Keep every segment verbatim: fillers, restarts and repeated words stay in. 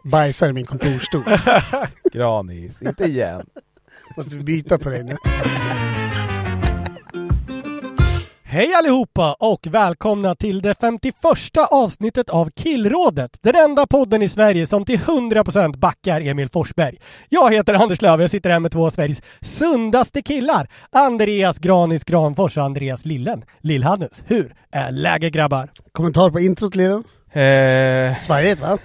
bajsar i min kontorstol. Granis, inte igen. Måste vi byta på dig nu? Hej allihopa och välkomna till det femtioförsta avsnittet av Killrådet. Den enda podden i Sverige som till hundra procent backar Emil Forsberg. Jag heter Anders Löv och jag sitter här med två av Sveriges sundaste killar. Andreas Granis Granfors och Andreas Lillen. Lillhannus, hur är läget grabbar? Kommentar på introt, Lillen? Eh, Sveriget, va?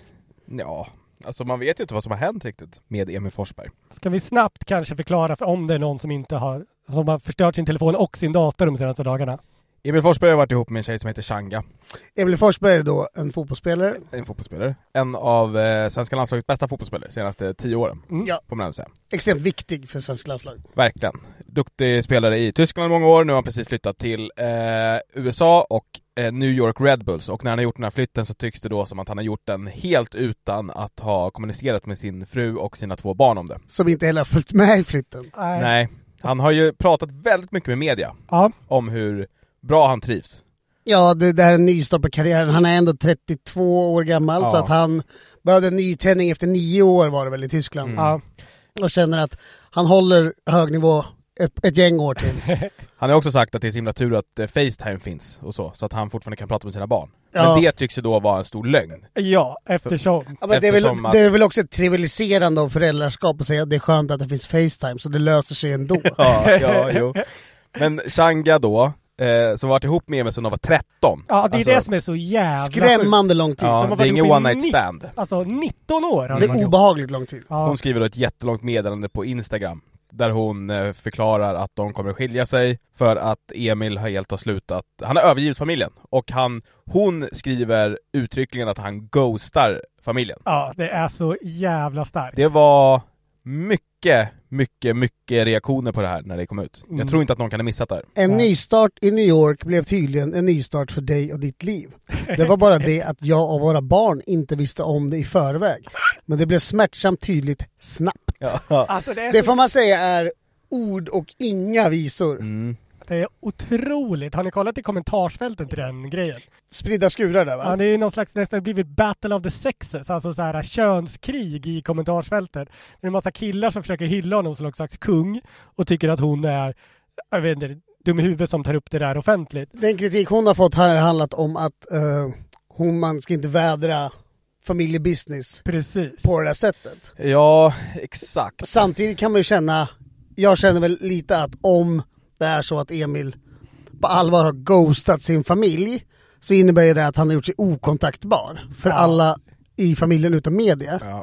ja, alltså man vet ju inte vad som har hänt riktigt med Emil Forsberg. Ska vi snabbt kanske förklara för om det är någon som inte har, som har förstört sin telefon och sin dator de senaste dagarna? Emil Forsberg har varit ihop med en tjej som heter Changa. Emil Forsberg är då en fotbollsspelare. En fotbollsspelare. En av eh, svenska landslagets bästa fotbollsspelare de senaste tio åren. Mm. Ja. Får man säga. Extremt viktig för svenska landslag. Verkligen. Duktig spelare i Tyskland i många år. Nu har han precis flyttat till eh, U S A och eh, New York Red Bulls. Och när han har gjort den här flytten så tycks det då som att han har gjort den helt utan att ha kommunicerat med sin fru och sina två barn om det. Som inte heller har följt med i flytten. Nej. Nej. Han har ju pratat väldigt mycket med media Ja. om hur bra han trivs. Ja, det, det här är en nystart på karriären. Han är ändå trettiotvå år gammal, Ja. så att han började en nytändning efter nio år var det väl i Tyskland. Mm. Ja. Och känner att han håller hög nivå ett, ett gäng år till. Han har också sagt att det är så himla tur att eh, FaceTime finns och så, så att han fortfarande kan prata med sina barn. Ja. Men det tycks ju då vara en stor lögn. Ja, eftersom. Ja, men det, är väl, Eftersom att- det är väl också ett trivialiserande av föräldraskap att säga att det är skönt att det finns FaceTime, så det löser sig ändå. Ja, ja, jo. Men Changa då, eh, som varit ihop med mig sedan de var tretton. Ja, det är Alltså, det som är så jävla sjukt. Skrämmande lång tid. De har Ja, varit det är ingen ihop i one night nitt- stand. Alltså nitton år. har Det de varit är ihop. obehagligt lång tid. Ja. Hon skriver då ett jättelångt meddelande på Instagram där hon eh, förklarar att de kommer att skilja sig för att Emil har helt har slutat. Han har övergivit familjen och han, hon skriver uttryckligen att han ghostar familjen. Ja, det är så jävla starkt. Det var mycket, mycket, mycket reaktioner på det här när det kom ut. Mm. Jag tror inte att någon kan ha missat det här. En Nej. nystart i New York blev tydligen en nystart för dig och ditt liv. Det var bara det att jag och våra barn inte visste om det i förväg. Men det blev smärtsamt tydligt snabbt. Ja. Alltså det är, Det så, får man säga är ord och inga visor. Mm. det är otroligt. Har ni kollat i kommentarsfältet till den grejen? Spridda skurar där, va? Ja, det är ju någon slags nästan blivit battle of the sexes, alltså så här könskrig i kommentarsfältet. Det är en massa killar som försöker hylla honom som någon slags kung och tycker att hon är, jag vet inte, dum i huvudet som tar upp det där offentligt. Den kritik hon har fått har handlat om att uh, hon, man ska inte vädra familjebusiness Precis. på det här sättet. Ja, exakt. Samtidigt kan man ju känna, jag känner väl lite att om det är så att Emil på allvar har ghostat sin familj, så innebär det att han har gjort sig okontaktbar för Ja. alla i familjen utom media. Ja.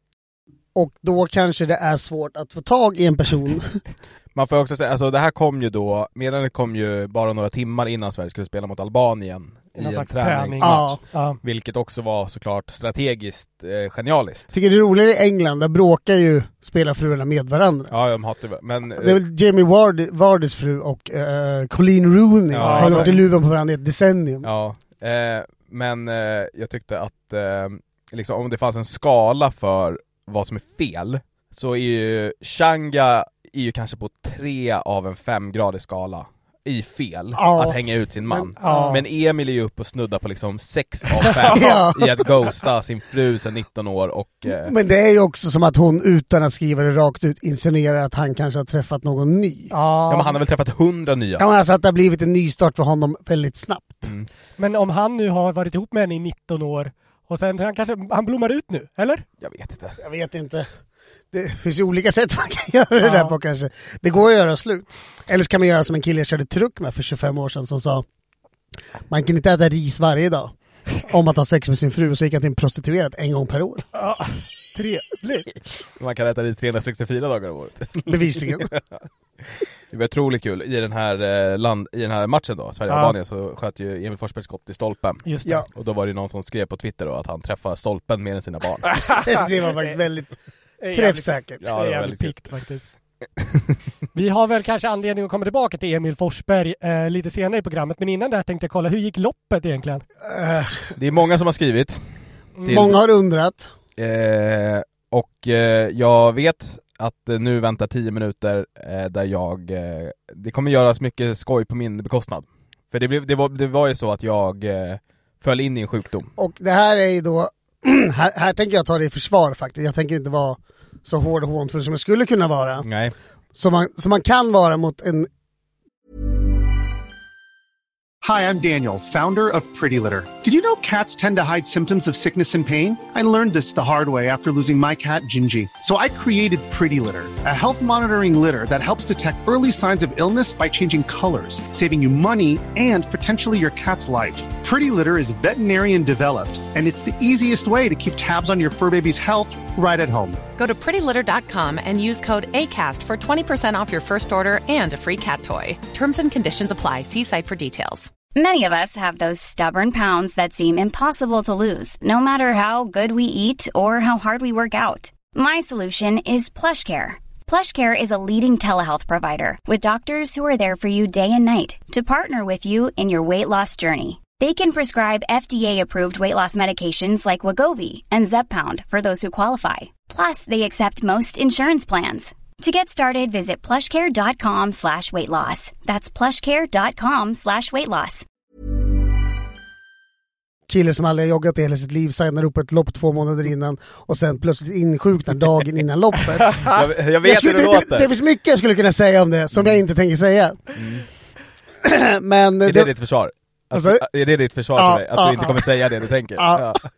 Och då kanske det är svårt att få tag i en person. Man får också säga, alltså det här kom ju då, meddelandet kom ju bara några timmar innan Sverige skulle spela mot Albanien i Någon en slags träningsmatch. Ja. Ja. Vilket också var såklart strategiskt eh, genialiskt. Tycker det är roligare i England, där bråkar ju spelarfruarna med varandra. Ja, de hatar det. Men Det är väl Jamie Vardy, Vardys fru och uh, Colleen Rooney Ja, har exakt. varit i luven på varandra i ett decennium. ja, eh, men eh, jag tyckte att eh, liksom, om det fanns en skala för vad som är fel, så är ju Changa är ju kanske på tre av en femgradig skala i fel Ja. att hänga ut sin man. Men- ja. Men Emil är ju upp och snuddar på liksom sex av fem Ja. i att ghosta sin fru sedan nitton år och eh, Men det är ju också som att hon utan att skriva det rakt ut insinuerar att han kanske har träffat någon ny. ja, men han har väl träffat hundra nya. Ja, men alltså att det har blivit en nystart för honom väldigt snabbt. Mm. Men om han nu har varit ihop med henne i nitton år och sen han kanske han blommar ut nu, eller? Jag vet inte. Jag vet inte. Det finns ju olika sätt man kan göra det Ja. där på kanske. Det går att göra slut. Eller så kan man göra som en kille jag körde truck med för tjugofem år sedan som sa man kan inte äta ris varje dag om att ha sex med sin fru, och så gick han till en prostituerad en gång per år. Ja, trevligt. Man kan äta det trehundrasextiofyra dagar om året. Bevisligen. Det var otroligt kul. I den här, eh, land, i den här matchen då, Sverige-Albanien, så sköt ju Emil Forsberg skott i stolpen. Just det. Ja, Och då var det någon som skrev på Twitter då att han träffade stolpen mer än sina barn. det var faktiskt väldigt Det är träffsäkert. Ja, det det är var jävligt väldigt pikt faktiskt. Vi har väl kanske anledning att komma tillbaka till Emil Forsberg eh, lite senare i programmet, men innan det här tänkte jag kolla, hur gick loppet egentligen? Eh, Det är många som har skrivit. Till- många har undrat. Eh, och eh, jag vet att eh, nu väntar tio minuter eh, där jag... Eh, det kommer göras mycket skoj på min bekostnad. För det, blev, det, var, det var ju så att jag eh, föll in i en sjukdom. Och det här är ju då här, här tänker jag ta det i försvar faktiskt. Jag tänker inte vara så hård och hånfull som jag skulle kunna vara. Nej. Som man, som man kan vara mot en... Hi, I'm Daniel, founder of Pretty Litter. Did you know cats tend to hide symptoms of sickness and pain? I learned this the hard way after losing my cat, Gingy. So I created Pretty Litter, a health monitoring litter that helps detect early signs of illness by changing colors, saving you money and potentially your cat's life. Pretty Litter is veterinarian developed, and it's the easiest way to keep tabs on your fur baby's health right at home. Go to pretty litter dot com and use code ACAST for twenty percent off your first order and a free cat toy. Terms and conditions apply. See site for details. Many of us have those stubborn pounds that seem impossible to lose, no matter how good we eat or how hard we work out. My solution is PlushCare. PlushCare is a leading telehealth provider with doctors who are there for you day and night to partner with you in your weight loss journey. They can prescribe F D A-approved weight loss medications like Wegovy and Zepbound for those who qualify. Plus, they accept most insurance plans. To get started, visit plushcare.com slash weight loss. That's plushcare.com slash weight loss. Kille som aldrig har joggat i hela sitt liv signar upp ett lopp två månader innan och sen plötsligt insjuknar dagen innan loppet. jag, jag vet jag skulle, hur det, det låter. Det, det finns mycket jag skulle kunna säga om det som jag inte tänker säga. Mm. Men är det, det ditt försvar? Alltså, alltså, är det ditt försvar ja, för dig? Att ja, du inte ja. kommer säga det du tänker? Ja. Ja.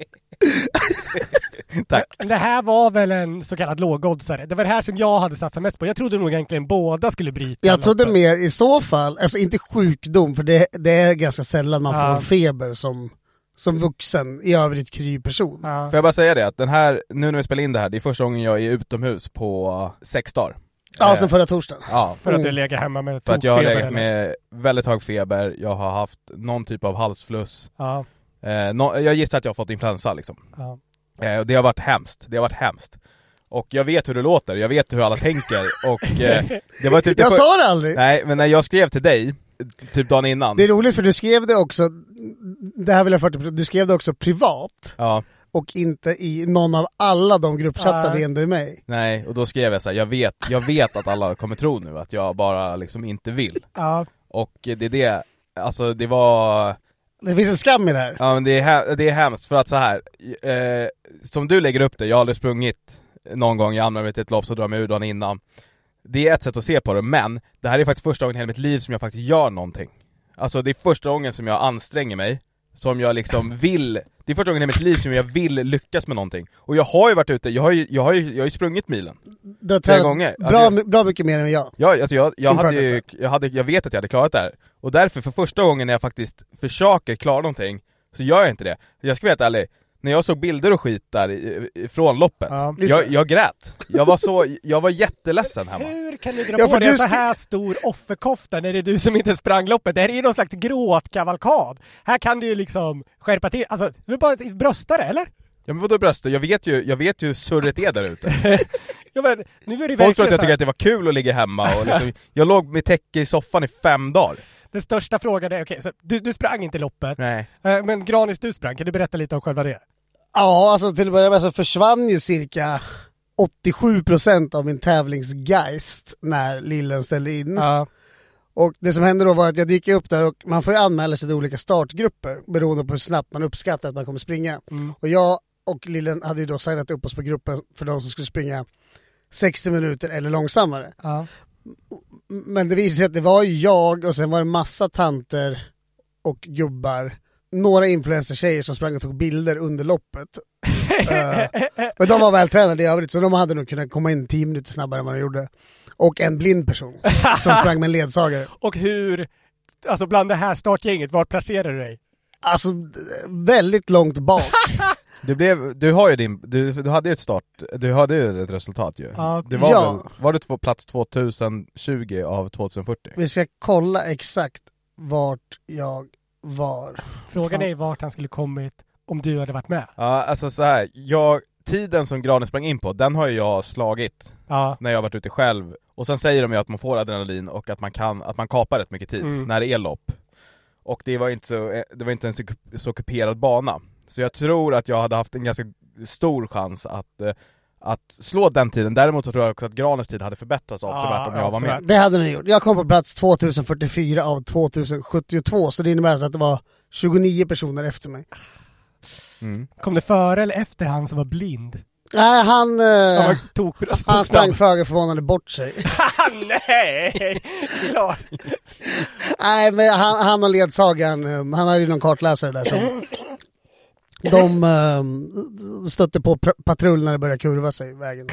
Tack. Det här var väl en så kallad lågoddsare. Det var det här som jag hade satsat mest på. Jag trodde nog egentligen båda skulle bryta. Jag trodde loppet. mer i så fall, alltså inte sjukdom, för det, det är ganska sällan man Ja. får feber som, som vuxen, i övrigt kry person. Ja. Får jag bara säga det, att den här, nu när vi spelar in det här, det är första gången jag är utomhus på sex dagar. Ja, Eh, som förra torsdagen. Ja, För att Mm. du lägger hemma med för att jag har tokfeber, legat eller? med väldigt hög feber, jag har haft någon typ av halsfluss. Ja, Eh, no, jag gissar att jag har fått influensa liksom. ja. Eh, och det har varit hemskt, det har varit hemskt. Och jag vet hur det låter, jag vet hur alla tänker. Och eh, det var typ det Jag för... sa det aldrig. Nej, men när jag skrev till dig, typ dagen innan. Det är roligt för du skrev det också, det här vill jag fyrtio procent, du skrev det också privat. Ja, Och inte i någon av alla de gruppchattar Nej. vi ändå är med i. nej, och då skrev jag så här, jag vet, jag vet att alla kommer tro nu att jag bara liksom inte vill. Ja. Och det är det, alltså det var... Det finns en skam i det här. Ja, men det är, he- det är hemskt för att så här eh, som du lägger upp det, jag har aldrig sprungit någon gång, jag anmäler mig till ett lopp så drar jag mig ur dagen innan. Det är ett sätt att se på det, men det här är faktiskt första gången i hela mitt liv som jag faktiskt gör någonting. Alltså det är första gången som jag anstränger mig, som jag liksom vill, det är första gången i mitt liv som jag vill lyckas med någonting. Och jag har ju varit ute, jag har ju, jag har ju, jag har ju sprungit milen. Du har Flera tränat gånger. bra, Alltså, bra mycket mer än jag. Ja, alltså jag, jag, Tim hade ju, Ferguson. jag, hade, jag vet att jag hade klarat det här. Och därför för första gången när jag faktiskt försöker klara någonting, så gör jag inte det. Jag ska vara helt ärlig, när jag såg bilder och skit där i- i- från loppet, Ja. jag, jag grät. Jag var så, jag var jätteledsen hemma. Hur kan du dra Ja, på för dig en du så ska- här stor offerkofta när det är du som inte sprang loppet? Det här är ju någon slags gråtkavalkad. Här kan du ju liksom skärpa till. Alltså, du vill bara brösta det, eller? Ja, men vadå bröster? Jag vet ju, jag vet ju hur surret är där ute. Ja, men nu är det Folk tror verkligen att jag så tycker här. att det var kul att ligga hemma och liksom, jag låg med täcke i soffan i fem dagar. Den största frågan är, okej, så du, du sprang inte loppet. Nej. Eh, Men Granis, du sprang. Kan du berätta lite om själva det? Ja, alltså till att börja med så försvann ju cirka åttiosju procent av min tävlingsgeist när Lillen ställde in. Ja. Och det som hände då var att jag gick upp där och man får ju anmäla sig till olika startgrupper beroende på hur snabbt man uppskattar att man kommer springa. Mm. Och jag och Lillen hade ju då signat upp oss på gruppen för de som skulle springa sextio minuter eller långsammare. Ja. Men det visade sig att det var ju jag och sen var det massa tanter och gubbar, några influencer-tjejer som sprang och tog bilder under loppet. uh, men de var vältränade i övrigt så de hade nog kunnat komma in tio minuter snabbare än vad de gjorde. Och en blind person som sprang med en ledsagare. Och hur, alltså bland det här startgänget, var placerar du dig? Alltså väldigt långt bak. Du blev, du har ju din, du, du hade ju ett start, du hade ju ett resultat ju. Ja. Det var Ja. väl, var det två, plats tvåtusen tjugo av tvåtusenfyrtio? Vi ska kolla exakt vart jag var. Frågan Fan. är vart han skulle kommit om du hade varit med. Ja, alltså så här, jag, tiden som Granen sprang in på, den har ju jag slagit Ja. när jag har varit ute själv. Och sen säger de ju att man får adrenalin och att man kan, att man kapar rätt mycket tid Mm. när det är lopp. Och det var inte så, det var inte en så, så kuperad bana. Så jag tror att jag hade haft en ganska stor chans att, eh, att slå den tiden. Däremot så tror jag också att Granens tid hade förbättrats avsevärt Ja, om jag var avsevärt. med. Det hade ni gjort. Jag kom på plats tvåtusen fyrtiofyra av tvåtusen sjuttiotvå så det innebär alltså att det var tjugonio personer efter mig. Mm. Kom det före eller efter han som var blind? Nej, han, eh, Han, var tok, han sprang föga förvånande bort sig. Nej! Klart. Nej, men han, han och ledsagaren, han hade ju någon kartläsare där som de uh, stötte på pr- patrull när det började kurva sig i vägen.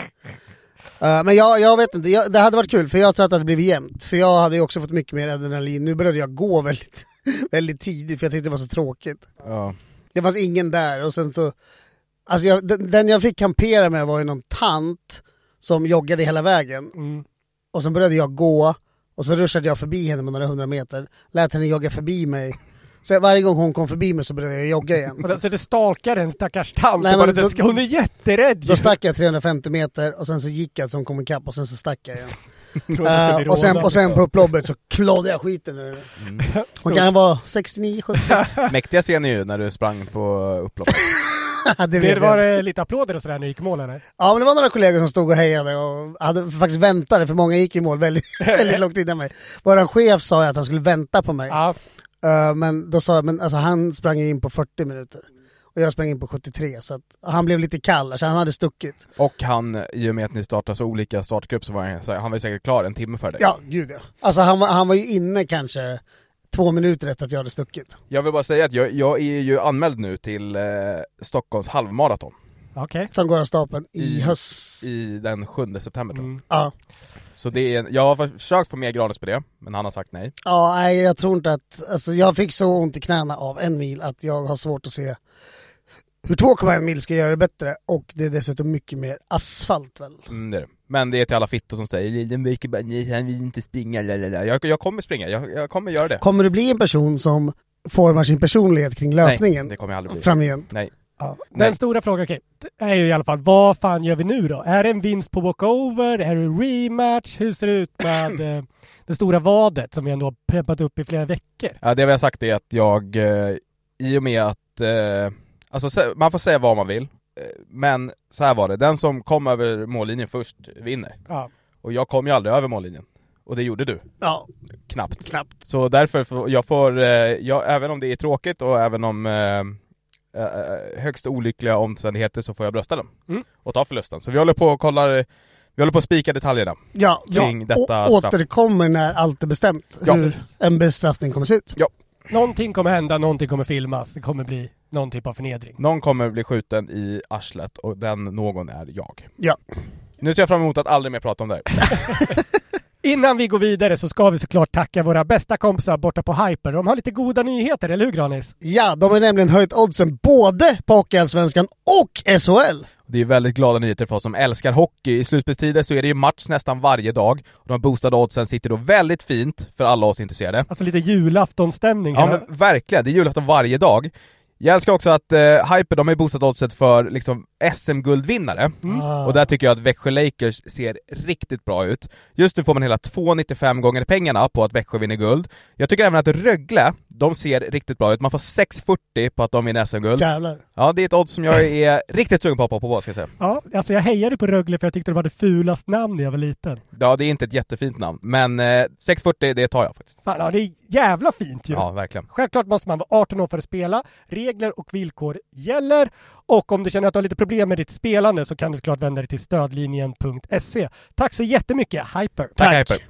Uh, men jag, jag vet inte, jag, det hade varit kul för jag tror att det hade blivit jämnt. För jag hade ju också fått mycket mer adrenalin. Nu började jag gå väldigt, väldigt tidigt för jag tyckte det var så tråkigt. Ja. Det fanns ingen där och sen så... Alltså jag, den, den jag fick kampera med var ju någon tant som joggade hela vägen. Mm. Och sen började jag gå och så ruschade jag förbi henne med några hundra meter. Lät henne jogga förbi mig. Så varje gång hon kom förbi mig så började jag jogga igen. Och då, så det stalkar en stackars tant. Nej, Nej, men bara, då- hon är jätterädd. Då stack jag trehundrafemtio meter och sen så gick jag som kom ikapp och sen så stack jag igen. Trodde det skulle bli Uh, och, sen, rådande. och sen på upploppet så klådde jag skiten ur det. Mm. Hon kan vara sextionio sjuttio. Mäktiga scen ju när du sprang på upploppet. det vet Det jag var inte. det lite applåder och sådär när du gick i mål eller? Ja, men det var några kollegor som stod och hejade och hade faktiskt väntade för många gick i mål väldigt, väldigt långt innan mig. Våran chef sa att han skulle vänta på mig. Ja. Uh, men då sa jag, men alltså han sprang in på fyrtio minuter. Och jag sprang in på sjuttiotre så att han blev lite kall, så han hade stuckit. Och han, i och med att ni startade så olika startgrupp så var han, så han var säkert klar en timme för dig. Ja, gud ja. Alltså han var, han var ju inne kanske två minuter efter att jag hade stuckit. Jag vill bara säga att jag, jag är ju anmäld nu till eh, Stockholms halvmaraton Okej. Som går av stapeln i, I- höst. i den sjunde september tror jag. Mm. Ja. Så det är, jag har försökt få med Granis på det, men han har sagt nej. Ja, nej, jag tror inte att... Alltså jag fick så ont i knäna av en mil att jag har svårt att se hur två komma en mil ska göra det bättre. Och det är dessutom mycket mer asfalt väl. Mm, det är det. Men det är till alla fittor som säger den verkar bara, nej, han vill inte springa, lalala. Jag, jag kommer springa, jag, jag kommer göra det. Kommer du bli en person som formar sin personlighet kring löpningen Nej, det kommer jag aldrig bli. framgent? Nej. Ja. Nej. Den stora frågan, okej, är ju i alla fall, vad fan gör vi nu då? Är det en vinst på walkover? Är det rematch? Hur ser det ut med eh, det stora vadet som vi ändå har peppat upp i flera veckor? Ja, det vi har sagt är att jag, eh, i och med att, eh, alltså sä- man får säga vad man vill, eh, men så här var det, den som kom över mållinjen först vinner. Ja. Och jag kom ju aldrig över mållinjen. Och det gjorde du. Ja, Knappt. knappt. Så därför får jag får, eh, jag, även om det är tråkigt och även om eh, eh, högst olyckliga omständigheter så får jag brösta dem. Mm. Och ta förlusten. Så vi håller på och kollar, vi håller på att spika detaljerna. Ja, Kring ja. detta Å- straff. återkommer när allt är bestämt. Ja. Hur en bestraffning kommer se ut. Någonting kommer hända, någonting kommer filmas. Det kommer bli någon typ av förnedring. Någon kommer bli skjuten i arslet och den någon är jag. Ja. Nu ser jag fram emot att aldrig mer prata om det här. Innan vi går vidare så ska vi såklart tacka våra bästa kompisar borta på Hyper. De har lite goda nyheter, eller hur Granis? Ja, de har nämligen höjt oddsen både på Hockeyallsvenskan och S H L. Det är väldigt glada nyheter för oss som älskar hockey. I slutspelstider så är det ju match nästan varje dag. Och de boostade oddsen sitter då väldigt fint för alla oss intresserade. Alltså lite julaftonstämning Ja här. men verkligen, det är julafton varje dag. Jag älskar också att eh, Hyper, de har ju boostat oddset för liksom S M-guldvinnare. Ah. Och där tycker jag att Växjö Lakers ser riktigt bra ut. Just nu får man hela två nittiofem gånger pengarna på att Växjö vinner guld. Jag tycker även att Rögle, de ser riktigt bra ut. Man får sex fyrtio på att de vinner S M-guld. Jävlar. Ja, det är ett odds som jag är riktigt sugen på att hoppa på, ska jag säga. Ja, alltså jag hejade på Rögle för jag tyckte de hade fulast namn när jag var liten. Ja, det är inte ett jättefint namn. Men eh, sex fyrtio, det tar jag faktiskt. Fan, ja, det är jävla fint ju. Ja, verkligen. Självklart måste man vara arton år för att spela. Regler och villkor gäller. Och om du känner att du har lite problem med ditt spelande så kan du såklart vända dig till stödlinjen punkt se. Tack så jättemycket, Hyper. Tack, Tack. Hyper.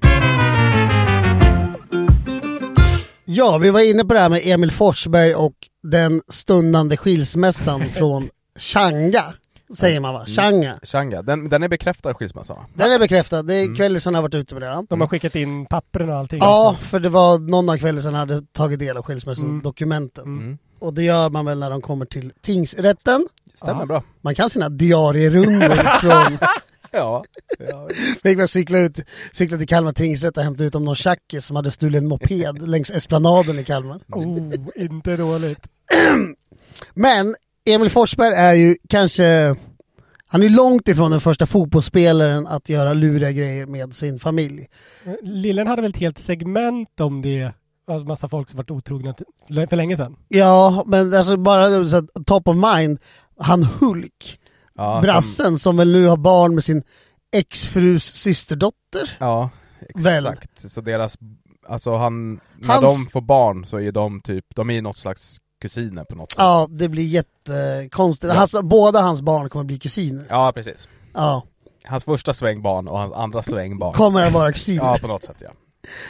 Ja, vi var inne på det här med Emil Forsberg och den stundande skilsmässan från Changa. Säger man va? Changa. Changa, den, den är bekräftad skilsmässa, va? Den är bekräftad. Det är Mm. Kvällisson har varit ute med det. De har skickat in pappren och allting. Ja, för det var någon av Kvällisson hade tagit del av skilsmässodokumenten. Mm. Mm. Och det gör man väl när de kommer till tingsrätten. Stämmer Ja. bra. Man kan sina diarierundor från... Ja. ja. Fick man cykla, ut, cykla till Kalmar tingsrätt och hämta ut om någon tjackis som hade stulit en moped längs Esplanaden i Kalmar. Oh, inte dåligt. Men Emil Forsberg är ju kanske... Han är långt ifrån den första fotbollsspelaren att göra luriga grejer med sin familj. Lillen hade väl ett helt segment om det. Alltså massa folk som varit otrogna till- för länge sedan. Ja, men alltså bara så att, top of mind, han Hulk, Ja, brassen som, som väl nu har barn med sin exfrus systerdotter. ja, Väl. exakt. Så deras, alltså han, när Hans- de får barn så är de typ, de är i något slags kusiner på något sätt. Ja, det blir jättekonstigt. Ja. Alltså, båda hans barn kommer bli kusiner. Ja, precis. Ja. Hans första svängbarn och hans andra svängbarn. Kommer att vara kusiner. Ja, på något sätt, ja.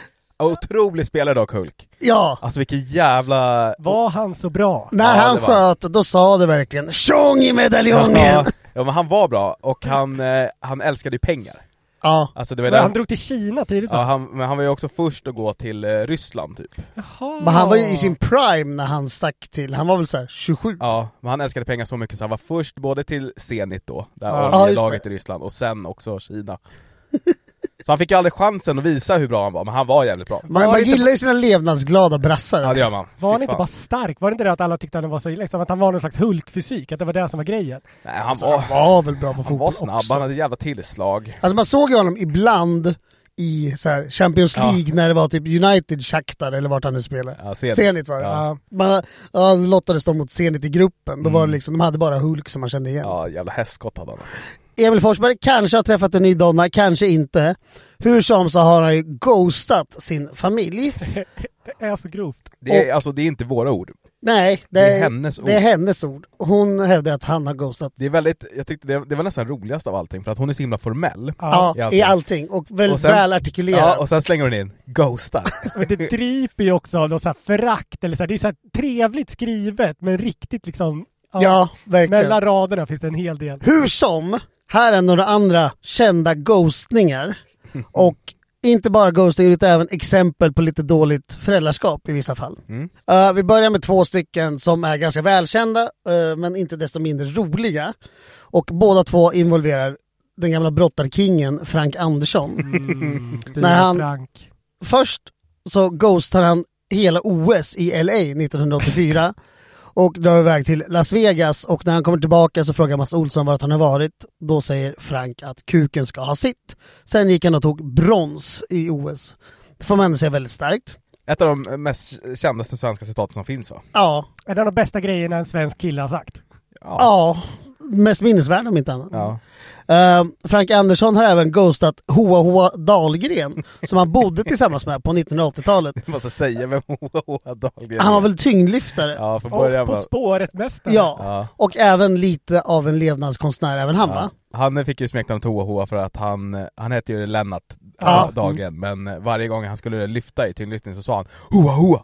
Otrolig spelare dock, Hulk. Ja. Alltså vilken jävla... Var han så bra? När Ja, han det var- sköt, då sa det verkligen tjong i medaljongen! Ja, Ja. ja, men han var bra och han, eh, han älskade ju pengar. ja. Alltså det var Men han där, drog till Kina tidigt. ja, va? han, men han var ju också först att gå till eh, Ryssland typ. Jaha. Men han var ju i sin prime när han stack till, han var väl så här tjugosju? Ja, men han älskade pengar så mycket så han var först både till Zenit då, där Ja. Ja, just oljelaget det. i Ryssland, och sen också Kina. Så han fick ju aldrig chansen att visa hur bra han var, men han var jävligt bra. Man, Var man det inte- gillar ju sina levnadsglada brassar. Ja, det gör man. Var han Fy inte fan. bara stark? Var det inte det att alla tyckte att han var så liksom, att han var någon slags Hulk-fysik? Att det var det som var grejen? Nej, han Alltså, var, han var väl bra på han fotboll var snabb, också. han hade jävla tillslag. Alltså man såg ju honom ibland i så här Champions Ja. League när det var typ United, Shakhtar eller vart han nu spelade. Ja, Zenit. Zenit var det. Ja. Man, ja, lottades de mot Zenit i gruppen. Då Mm. var det liksom, de hade bara Hulk som man kände igen. Ja, jävla hästskott hade han alltså. Emil Forsberg kanske har träffat en ny donna, kanske inte. Hur som så har han ju ghostat sin familj. Det är så grovt. Det är, alltså, det är inte våra ord. Nej, det, Det är hennes ord. Det är hennes ord. Hon hävdar att han har ghostat. Det är väldigt, jag tyckte det, det var nästan roligast av allting, för att hon är så himla formell. Ja, i allting. i allting. Och väldigt Och sen- väl artikulerad. Ja, och sen slänger hon in ghostar. Men det dryper ju också av något så här förakt, eller så här, det är så här trevligt skrivet, men riktigt liksom... Ja, verkligen. Mellan raderna finns det en hel del. Hur som, här är några andra kända ghostningar. Och inte bara ghosting utan även exempel på lite dåligt föräldraskap i vissa fall. Mm. Uh, vi börjar med två stycken som är ganska välkända uh, men inte desto mindre roliga. Och båda två involverar den gamla brottarkingen Frank Andersson. Mm, När han- Frank. Först så ghostar han hela O S i L A nittonhundraåttiofyra och drar iväg till Las Vegas, och när han kommer tillbaka så frågar Mats Olsson vart han har varit. Då säger Frank att kuken ska ha sitt. Sen gick han och tog brons i O S. Det får man ändå säga väldigt starkt. Ett av de mest kändaste svenska citaten som finns, va? Ja, Är det de bästa grejerna en svensk kille har sagt? ja, mest minnesvärd om inte annat. Ja. Uh, Frank Andersson har även ghostat Hoa Hoa Dahlgren som han bodde tillsammans med på nittonhundraåttiotalet. Jag måste säga vem Hoa Dahlgren Han var är. väl tyngdlyftare? Ja, från Och början På var... spåret mästare. Ja. Ja. Och även lite av en levnadskonstnär, även han va? Ja. Han fick ju smeknamnet Hoa Hoa för att han, han hette ju Lennart Ja. äh, Dahlgren, men varje gång han skulle lyfta i tyngdlyftning så sa han Hoa Hoa!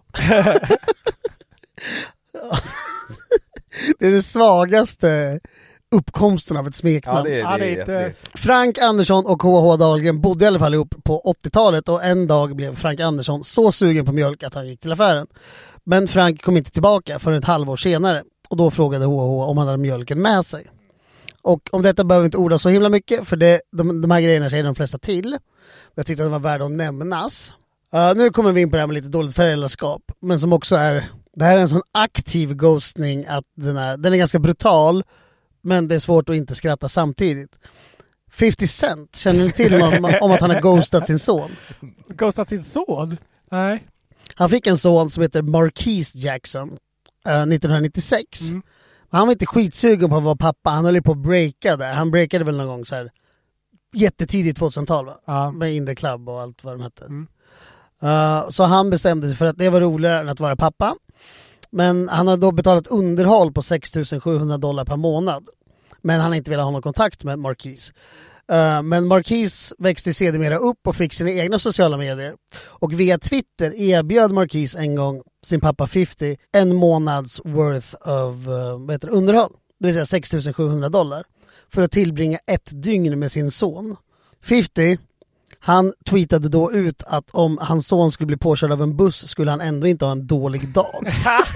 Det är det svagaste uppkomsten av ett Ja, smeknamn. det är, Ja, det det är är, inte- det är, Frank Andersson och H H Dahlgren bodde i alla fall ihop på åttiotalet, och en dag blev Frank Andersson så sugen på mjölk att han gick till affären. Men Frank kom inte tillbaka förrän ett halvår senare, och då frågade H H om han hade mjölken med sig. Och om detta behöver vi inte orda så himla mycket, för det, de, de här grejerna säger de flesta till. Men jag tyckte att de var värda att nämnas. Uh, nu kommer vi in på det här med lite dåligt föräldraskap, men som också är, det här är en sån aktiv ghostning att den är, den är ganska brutal, men det är svårt att inte skratta samtidigt. femtio Cent, känner ni till om, om att han har ghostat sin son? Ghostat sin son? Nej. Han fick en son som heter Marquise Jackson uh, nittonhundranittiosex. Mm. Han var inte skitsugen på att vara pappa, han höll ju på att breaka där. Han breakade väl någon gång så här jättetidigt tvåtusental, va? Ja. Med In the Club och allt vad de hette. Mm. Uh, så han bestämde sig för att det var roligare än att vara pappa. Men han har då betalat underhåll på sex tusen sjuhundra dollar per månad. Men han har inte velat ha någon kontakt med Marquise. Uh, men Marquise växte sedermera upp och fick sina egna sociala medier. Och via Twitter erbjöd Marquise en gång sin pappa femtio en månads worth of uh, vad heter det, underhåll. Det vill säga sex tusen sjuhundra dollar. För att tillbringa ett dygn med sin son. femtio, han tweetade då ut att om hans son skulle bli påkörd av en buss skulle han ändå inte ha en dålig dag.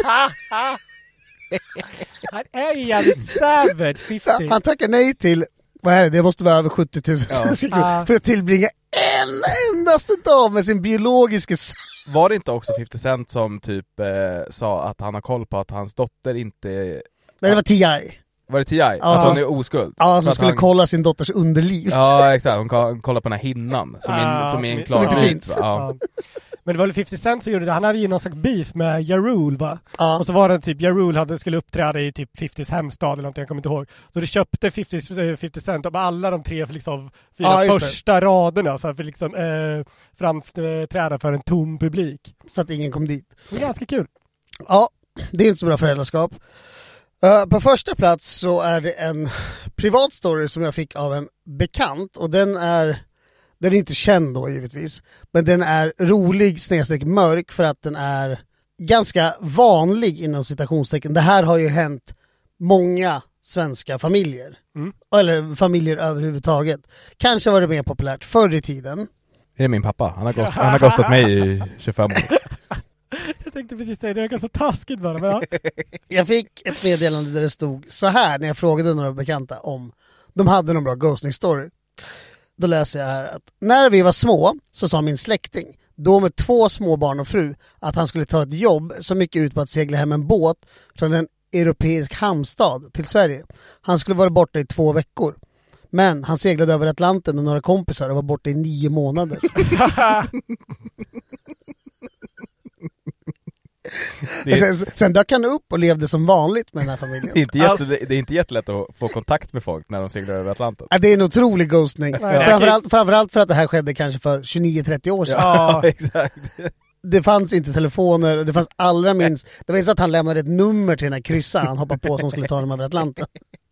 Han är ju jävligt savage, Så han tackar nej till, vad är det, det måste vara över sjuttio tusen Ja. svenska kronor Ja. för att tillbringa en endaste dag med sin biologiska son. Var det inte också femtio Cent som typ eh, sa att han har koll på att hans dotter inte... Nej, det var T I. Var det T I? Ja. Alltså hon är oskuld? Ja, För som att skulle han... kolla sin dotters underliv. Ja, exakt. Hon ko- kollar på den här hinnan som, Ah, in, som är en som- klar som inte bit, finns. va? Ja. Ja. Men det var väl femtio Cent som gjorde det. Han hade ju någon slags beef med Ja Rule, va? Ja. Och så var det typ, Ja Rule hade, skulle uppträda i typ femtios hemstad eller någonting, jag kommer inte ihåg. Så det köpte femtio, femtio Cent av alla de tre för liksom fyra Ja, just det. första raderna, så här för liksom eh, framträda för en tom publik. Så att ingen kom dit. Det var ganska kul. Ja, det är inte så bra föräldraskap. Uh, på första plats så är det en privat story som jag fick av en bekant, och den är den är inte känd då givetvis, men den är rolig snedstreck mörk för att den är ganska vanlig inom citationstecken. Det här har ju hänt många svenska familjer. Mm. Eller familjer överhuvudtaget. Kanske var det mer populärt förr i tiden. Är det min pappa? Han har, ghost, han har ghostat mig i tjugofem år. Jag tänkte precis säga det, är ganska taskigt bara. Men ja. Jag fick ett meddelande där det stod så här när jag frågade några bekanta om de hade någon bra ghosting story. Då läser jag här att när vi var små så sa min släkting, då med två små barn och fru, att han skulle ta ett jobb som gick ut på att segla hem en båt från en europeisk hamnstad till Sverige. Han skulle vara borta i två veckor. Men han seglade över Atlanten med några kompisar och var borta i nio månader. Det är... sen, sen dök han upp och levde som vanligt med den här familjen. Det är inte, jätte, det är inte jättelätt att få kontakt med folk när de seglar över Atlanten. Ja, det är en otrolig ghostning. Ja. Framförallt, framförallt för att det här skedde kanske för tjugonio trettio år sedan. Ja, exakt. Det fanns inte telefoner, och det fanns allra minst, det var inte så att han lämnade ett nummer till den här kryssaren han hoppade på som skulle ta dem över Atlanten.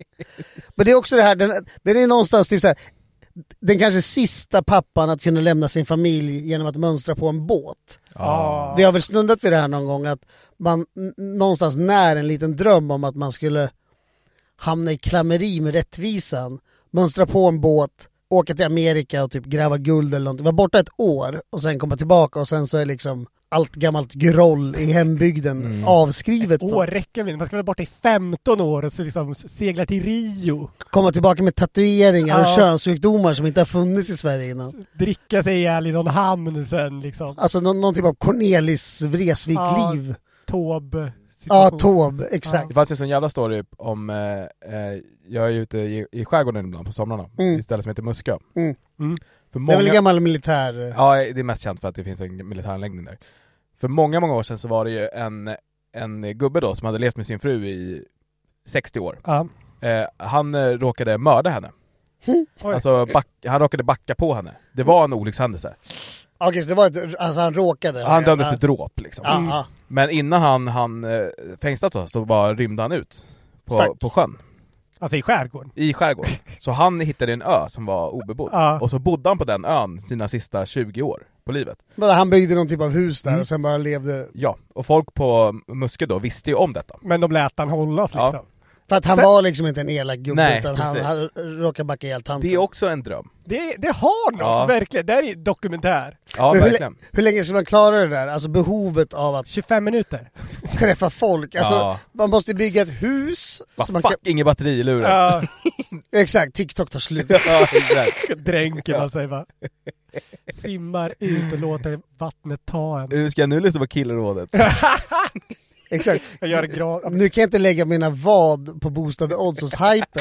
Men det är också det här, den, den är någonstans typ så här, den kanske sista pappan att kunna lämna sin familj genom att mönstra på en båt. Oh. Vi har väl snuddat vid det här någon gång, att man n- någonstans när en liten dröm om att man skulle hamna i klammeri med rättvisan, mönstra på en båt, åka till Amerika och typ gräva guld eller någonting, var borta ett år och sen komma tillbaka, och sen så är liksom allt gammalt groll i hembygden mm. avskrivet. År räcker väl, man ska vara borta i femton år och så liksom segla till Rio. Komma tillbaka med tatueringar ja. och könssjukdomar som inte har funnits i Sverige innan. Dricka sig ihjäl i någon hamn sen liksom. Alltså någon, någon typ av Cornelis Vreeswijk-liv. Ja, Taube. Ja, Taube, exakt. Ja. Det fanns en sån jävla story om, eh, jag är ute i, i skärgården ibland på somrarna, mm. i stället som heter Muskö. Mm. Mm. För många... Det är väl gammal militär? Ja, det är mest känt för att det finns en militäranläggning där. För många, många år sedan så var det ju en, en gubbe då som hade levt med sin fru i sextio år. Ja. Eh, han eh, råkade mörda henne. Mm. Alltså, back, han råkade backa på henne. Det var en olyckshändelse. Okej, okay, så det var ett, alltså han råkade? Han dömdes för dråp liksom. Mm. Mm. Men innan han, han eh, fängslat oss så bara rymde han ut på, på sjön. Alltså i skärgården? I skärgården. Så han hittade en ö som var obebodd. Ja. Och så bodde han på den ön sina sista tjugo år på livet. Bara han byggde någon typ av hus där mm. och sen bara levde... Ja, och folk på Muskö då visste ju om detta. Men de lät han hållas liksom. Ja. För att han det... var liksom inte en elak gubbe. Nej, utan han, han råkade backa ihjäl tanten. Det är också en dröm. Det, det har något, ja. Verkligen. Det är dokumentär. Ja, hur, verkligen. Hur länge ska man klara det där? Alltså behovet av att... tjugofem minuter. Träffa folk. Alltså, ja. Man måste bygga ett hus. Så man fuck, kan... ingen batterilurar. Ja. Exakt, TikTok tar slut. Ja, exakt. Dränker man sig va. Simmar ut och låter vattnet ta en. Hur ska jag nu lyssna på killrådet? Exakt. Jag gör gra- nu kan jag inte lägga mina vad på boostade odds hos Hyper.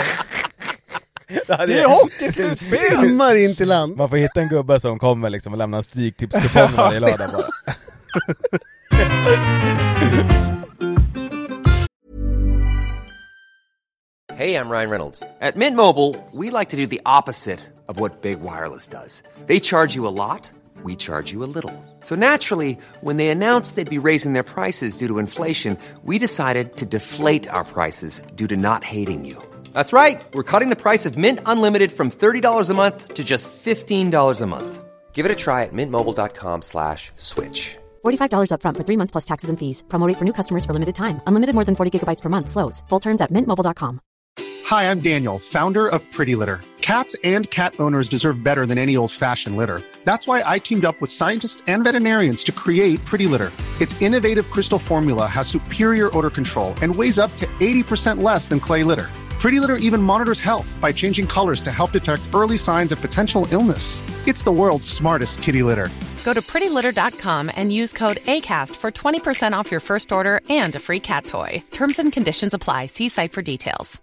Det är hockeyslutspel! Simmar in till land. Man får hitta en gubbe som kommer liksom och lämnar en stryktipskupong varje lördag bara. Hey, I'm Ryan Reynolds. At Mint Mobile, we like to do the opposite of what Big Wireless does. They charge you a lot. We charge you a little. So naturally, when they announced they'd be raising their prices due to inflation, we decided to deflate our prices due to not hating you. That's right. We're cutting the price of Mint Unlimited from thirty dollars a month to just fifteen dollars a month. Give it a try at mintmobile.com slash switch. forty-five dollars up front for three months plus taxes and fees. Promo rate for new customers for limited time. Unlimited more than forty gigabytes per month. Slows full terms at mint mobile dot com. Hi, I'm Daniel, founder of Pretty Litter. Cats and cat owners deserve better than any old-fashioned litter. That's why I teamed up with scientists and veterinarians to create Pretty Litter. Its innovative crystal formula has superior odor control and weighs up to eighty percent less than clay litter. Pretty Litter even monitors health by changing colors to help detect early signs of potential illness. It's the world's smartest kitty litter. Go to pretty litter dot com and use code ACAST for twenty percent off your first order and a free cat toy. Terms and conditions apply. See site for details.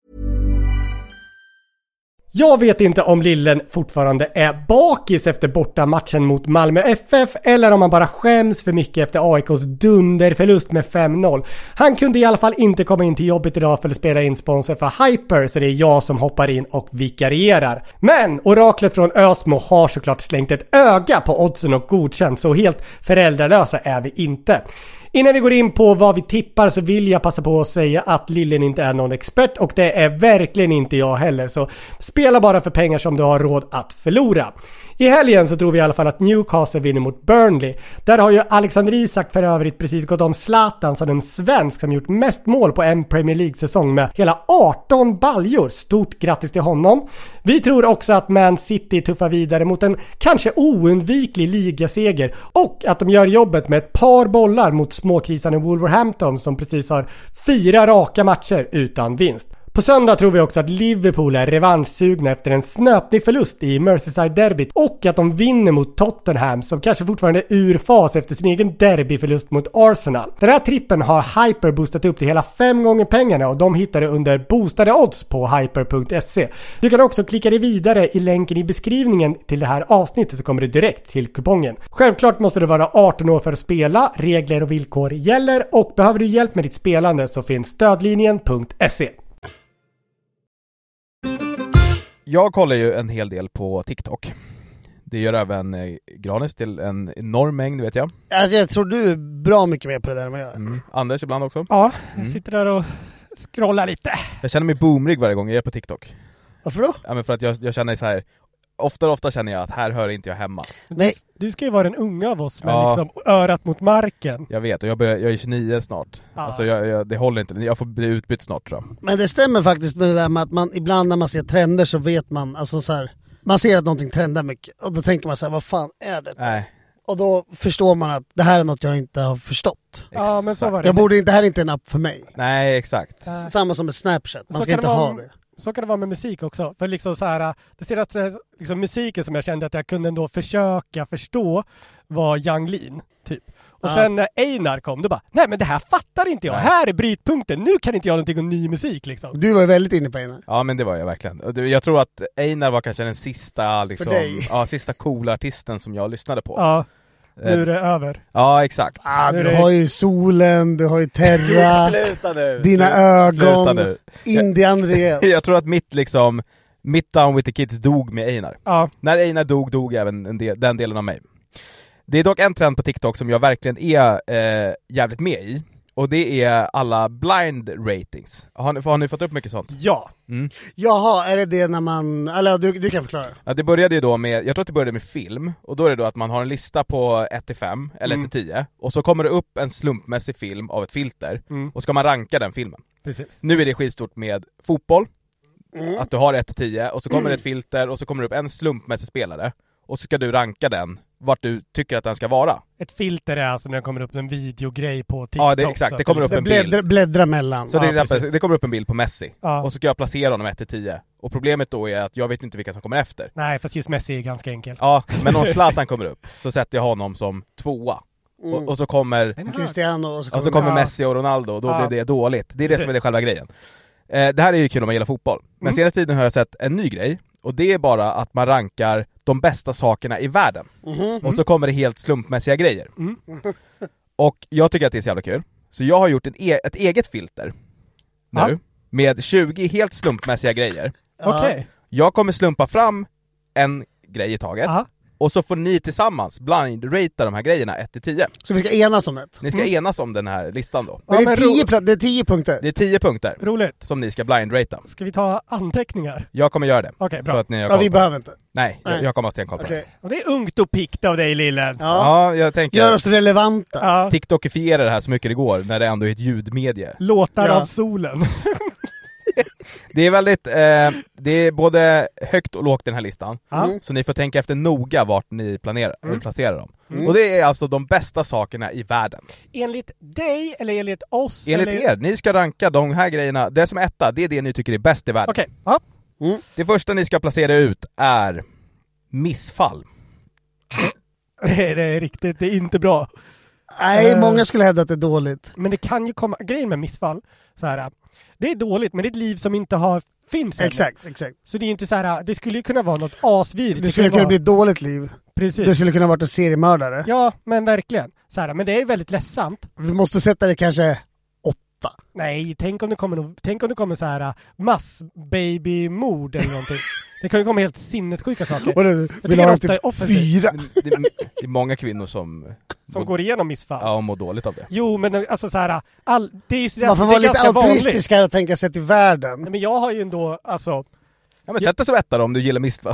Jag vet inte om Lillen fortfarande är bakis efter bortamatchen mot Malmö F F eller om han bara skäms för mycket efter A I K:s dunderförlust med fem noll. Han kunde i alla fall inte komma in till jobbet idag för att spela in sponsor för Hyper, så det är jag som hoppar in och vikarierar. Men oraklet från Ösmo har såklart slängt ett öga på oddsen och godkänt, så helt föräldralösa är vi inte. Innan vi går in på vad vi tippar så vill jag passa på att säga att Lillen inte är någon expert och det är verkligen inte jag heller. Så spela bara för pengar som du har råd att förlora. I helgen så tror vi i alla fall att Newcastle vinner mot Burnley. Där har ju Alexander Isak för övrigt precis gått om Zlatan som den svensk som gjort mest mål på en Premier League-säsong med hela arton baljor. Stort grattis till honom. Vi tror också att Man City tuffar vidare mot en kanske oundviklig ligaseger och att de gör jobbet med ett par bollar mot småkrisarna Wolverhampton som precis har fyra raka matcher utan vinst. På söndag tror vi också att Liverpool är revanschsugna efter en snöplig förlust i Merseyside-derbyt och att de vinner mot Tottenham som kanske fortfarande är ur fas efter sin egen derbyförlust mot Arsenal. Den här trippen har Hyper boostat upp till hela fem gånger pengarna och de hittar det under boostade odds på hyper punkt se. Du kan också klicka dig vidare i länken i beskrivningen till det här avsnittet så kommer du direkt till kupongen. Självklart måste du vara arton år för att spela, regler och villkor gäller och behöver du hjälp med ditt spelande så finns stödlinjen punkt se. Jag kollar ju en hel del på TikTok. Det gör även eh, Granis till en enorm mängd, vet jag. Alltså, jag tror du är bra mycket mer på det där än vad jag är. Mm. Anders ibland också. Ja, jag sitter där och scrollar lite. Jag känner mig boomrig varje gång jag är på TikTok. Varför då? Ja, men för att jag, jag känner så här. Ofta och ofta känner jag att här hör inte jag hemma. Nej. Du, du ska ju vara den unga av oss med Ja. liksom örat mot marken. Jag vet, och jag, börjar, jag är tjugonio snart. Ja. Alltså jag, jag, det håller inte. Jag får bli utbytt snart, tror jag. Men det stämmer faktiskt med det där med att man ibland när man ser trender så vet man, alltså så här, man ser att någonting trendar mycket och då tänker man så här, vad fan är det? Nej. Och då förstår man att det här är något jag inte har förstått. Ja, men så var det. Jag borde inte, det här är inte en app för mig. Nej, exakt. Äh. Samma som med Snapchat, man Så ska kan inte det vara- ha det. Så kan det vara med musik också. För liksom så här, det senaste liksom musiken som jag kände att jag kunde ändå försöka förstå var Yung Lean, typ. Och Ja. sen när Einar kom, då bara, nej men det här fattar inte jag. Nej. Här är brytpunkten. Nu kan inte jag någonting om ny musik liksom. Du var ju väldigt inne på det. Ja, men det var jag verkligen. Och det- Jag tror att Einar var kanske den sista liksom, dig. ja, sista coola artisten som jag lyssnade på. Ja, nu är Eh, det över. Ja, exakt. Ah, Nu är du det- har ju solen, du har ju Terra, Sluta nu. dina Slu- Sluta ögon, nu. Indie Andreas. Jag tror att mitt liksom mitt Down with the Kids dog med Einar. Ja, När Einar dog, dog även en del, den delen av mig. Det är dock en trend på TikTok som jag verkligen är eh, jävligt med i. Och det är alla blind ratings. Har ni, har ni fått upp mycket sånt? ja. Mm. Jaha, är det det när man, eller du, du kan förklara. Ja, det började ju då med, jag tror att det började med film. Och då är det då att man har en lista på ett till fem eller Mm. ett till tio. Och så kommer det upp en slumpmässig film av ett filter. Mm. Och ska man ranka den filmen. Precis. Nu är det skitstort med fotboll. Mm. Att du har ett till tio och så kommer det ett filter och så kommer det upp en slumpmässig spelare. Och så ska du ranka den vart du tycker att den ska vara. Ett filter är alltså när det kommer upp en videogrej på TikTok. Ja, det är exakt. så det att kommer upp liksom- en Bläddra, bild. bläddra mellan. Så Ja, det, är exempel, precis. det kommer upp en bild på Messi. Ja. Och så ska jag placera honom ett till tio. Och problemet då är att jag vet inte vilka som kommer efter. Nej, fast just Messi är ganska enkel. Ja, men om Zlatan kommer upp så sätter jag honom som tvåa. Mm. Och, och så kommer, Cristiano och så och så kommer Ja. Messi och Ronaldo och då Ja. blir det dåligt. Det är det som är det själva grejen. Eh, det här är ju kul om man gillar fotboll. Men Mm. senaste tiden har jag sett en ny grej. Och det är bara att man rankar de bästa sakerna i världen. Mhm. Och så kommer det helt slumpmässiga grejer. Mm. Och jag tycker att det är så jävla kul. Så jag har gjort en e- ett eget filter nu. Ja. Med tjugo helt slumpmässiga grejer. Okej. Jag kommer slumpa fram en grej i taget. Aha. Och så får ni tillsammans blind-rata de här grejerna ett till tio. Så vi ska enas om det. Ni ska enas om den här listan då. Men Ja, det, är men tio, ro- pla- det är tio punkter. Det är tio punkter Roligt. som ni ska blind-rata. Ska vi ta anteckningar? Jag kommer göra det. Okej, bra. Så att ni har Ja, koll vi på det. behöver inte. Nej, jag, Nej. jag kommer ha stenkoll på Okej. det. Och det är ungt och pikt av dig, lillen. Ja. Ja, jag tänker Gör oss relevanta. Ja. TikTokifiera det här så mycket det går när det ändå är ett ljudmedie. Låtar Ja. av solen. Det är väldigt, eh, det är både högt och lågt i den här listan. Mm. Så ni får tänka efter noga vart ni planerar, Mm. eller placerar dem. Mm. Och det är alltså de bästa sakerna i världen. Enligt dig eller enligt oss? Enligt eller... er, ni ska ranka de här grejerna, det som är etta, det är det ni tycker är bäst i världen. Okej, ja. Det första ni ska placera ut är missfall. Det är, det är riktigt, det är inte bra. Nej, Eh. många skulle hävda att det är dåligt. Men det kan ju komma, grejen med missfall, så här, det är dåligt, men det är ett liv som inte har, finns än. Exakt, exakt. Så det är inte så här, det skulle ju kunna vara något asvidrigt. Det skulle kunna vara- bli ett dåligt liv. Precis. Det skulle kunna vara en seriemördare. Ja, men verkligen. Så här, men det är väldigt ledsamt. Vi måste sätta det kanske åtta. Nej, tänk om det kommer, no- tänk om det kommer så här mass-baby-mord eller någonting. Det kan ju komma helt sinnessjuka saker. Och det, Jag vill ha tycker typ ofta är offensivt. fyra. Det, det, det är många kvinnor som... Som går igenom missfall. Ja, och mår dåligt av det. Jo, men alltså så här, all, det är ju det, Man får det vara är lite ganska vanligt. altruistisk här och tänka sig till världen. Nej, men jag har ju ändå, alltså... Ja, men sätt dig som etta då, om du gillar missfall.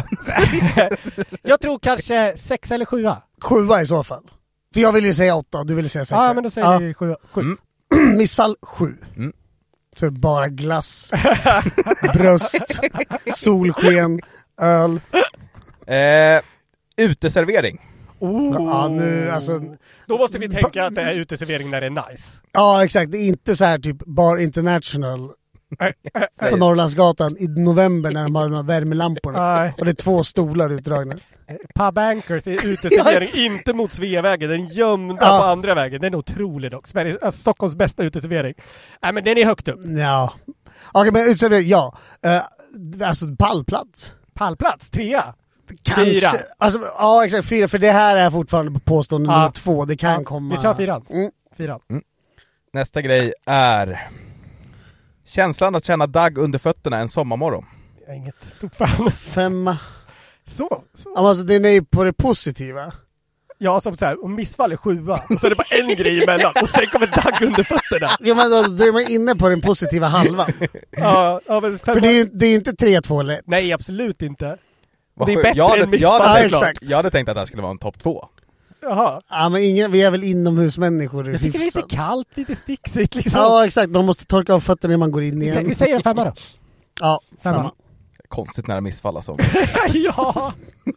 jag tror kanske sex eller sjua. Sjua i så fall. För jag vill ju säga åtta, du vill säga sex. Ja, men då säger ja. vi sjua. Sju. Mm. Missfall sju. Mm. Så är det bara glass, bröst, solsken, öl. Eh, uteservering. Oh. Ja, nu, alltså, Då måste vi tänka att det är uteservering när det är nice. ja, exakt. Det är inte så här typ Bar International på Norrlandsgatan i november när de har de här värmelamporna. Nej. Och det är två stolar utdragna. Pub Anchors är uteservering, Ja, inte mot Sveavägen, den gömda Ja. på andra vägen. Den är otrolig dock. Sverige, alltså Stockholms bästa uteservering. Nej, men den är högt upp. Ja. Okej, men utservering, ja. Uh, alltså pallplats. Pallplats, trea. Kanske. Fyra. Alltså, ja, exakt. Fyra. För det här är fortfarande på påstående Ja. nummer två. Det kan Ja, komma... vi kör fyran. Mm. Fyran. Nästa grej är känslan att känna dagg under fötterna en sommarmorgon. Jag är inget stort fan. Femma. Så, så. Ja, alltså, den är ju på det positiva. Ja, som så här, om missfall är sjua, och så är det bara en grej emellan, och sen kommer dagg under fötterna. Ja, men då, då är man inne på den positiva halvan. Ja, ja, men För det är ju det är ju inte tre två eller ett. Nej, absolut inte. Vad Det är sjukt. bättre jag hade, än missfall, jag, hade, såklart. tänkt- jag hade tänkt att det här skulle vara en topp två. Jaha. Ja, men ingen, vi är väl inomhusmänniskor. Jag tycker det är hyfsat. lite kallt, lite sticksigt liksom. Ja, exakt. Man måste torka av fötterna när man går in vi, säger, igen. vi säger en femma då. Ja, Femma. femma. Konstigt nära missfall alltså. Ja!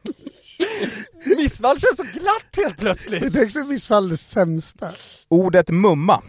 Missfall känns så glatt helt plötsligt. Det är också missfall det sämsta. Ordet mumma.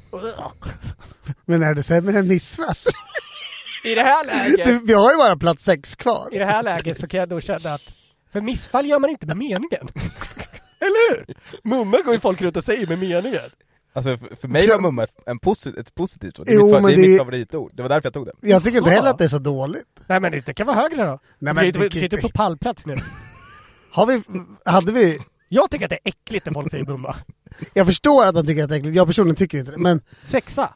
Men är det sämre än missfall? I det här läget, Det, vi har ju bara plats sex kvar. i det här läget så kan jag då känna att för missfall gör man inte med meningen. Eller hur? Mumma går ju folk runt och säger med meningen. Alltså för, för mig var mumma ett, en posit, ett positivt ord. Det är, Jo, mitt, fa- men det är det- mitt favoritord. Det var därför jag tog det. Jag tycker inte Ja. heller att det är så dåligt. Nej, men det kan vara högre då. Nej, Du men kan ju inte- det- du kan ju inte på pallplats nu. Har vi, hade vi... Jag tycker att det är äckligt när folk säger mumma. Jag förstår att man tycker att det är äckligt. Jag personligen tycker inte det. Men Sexa.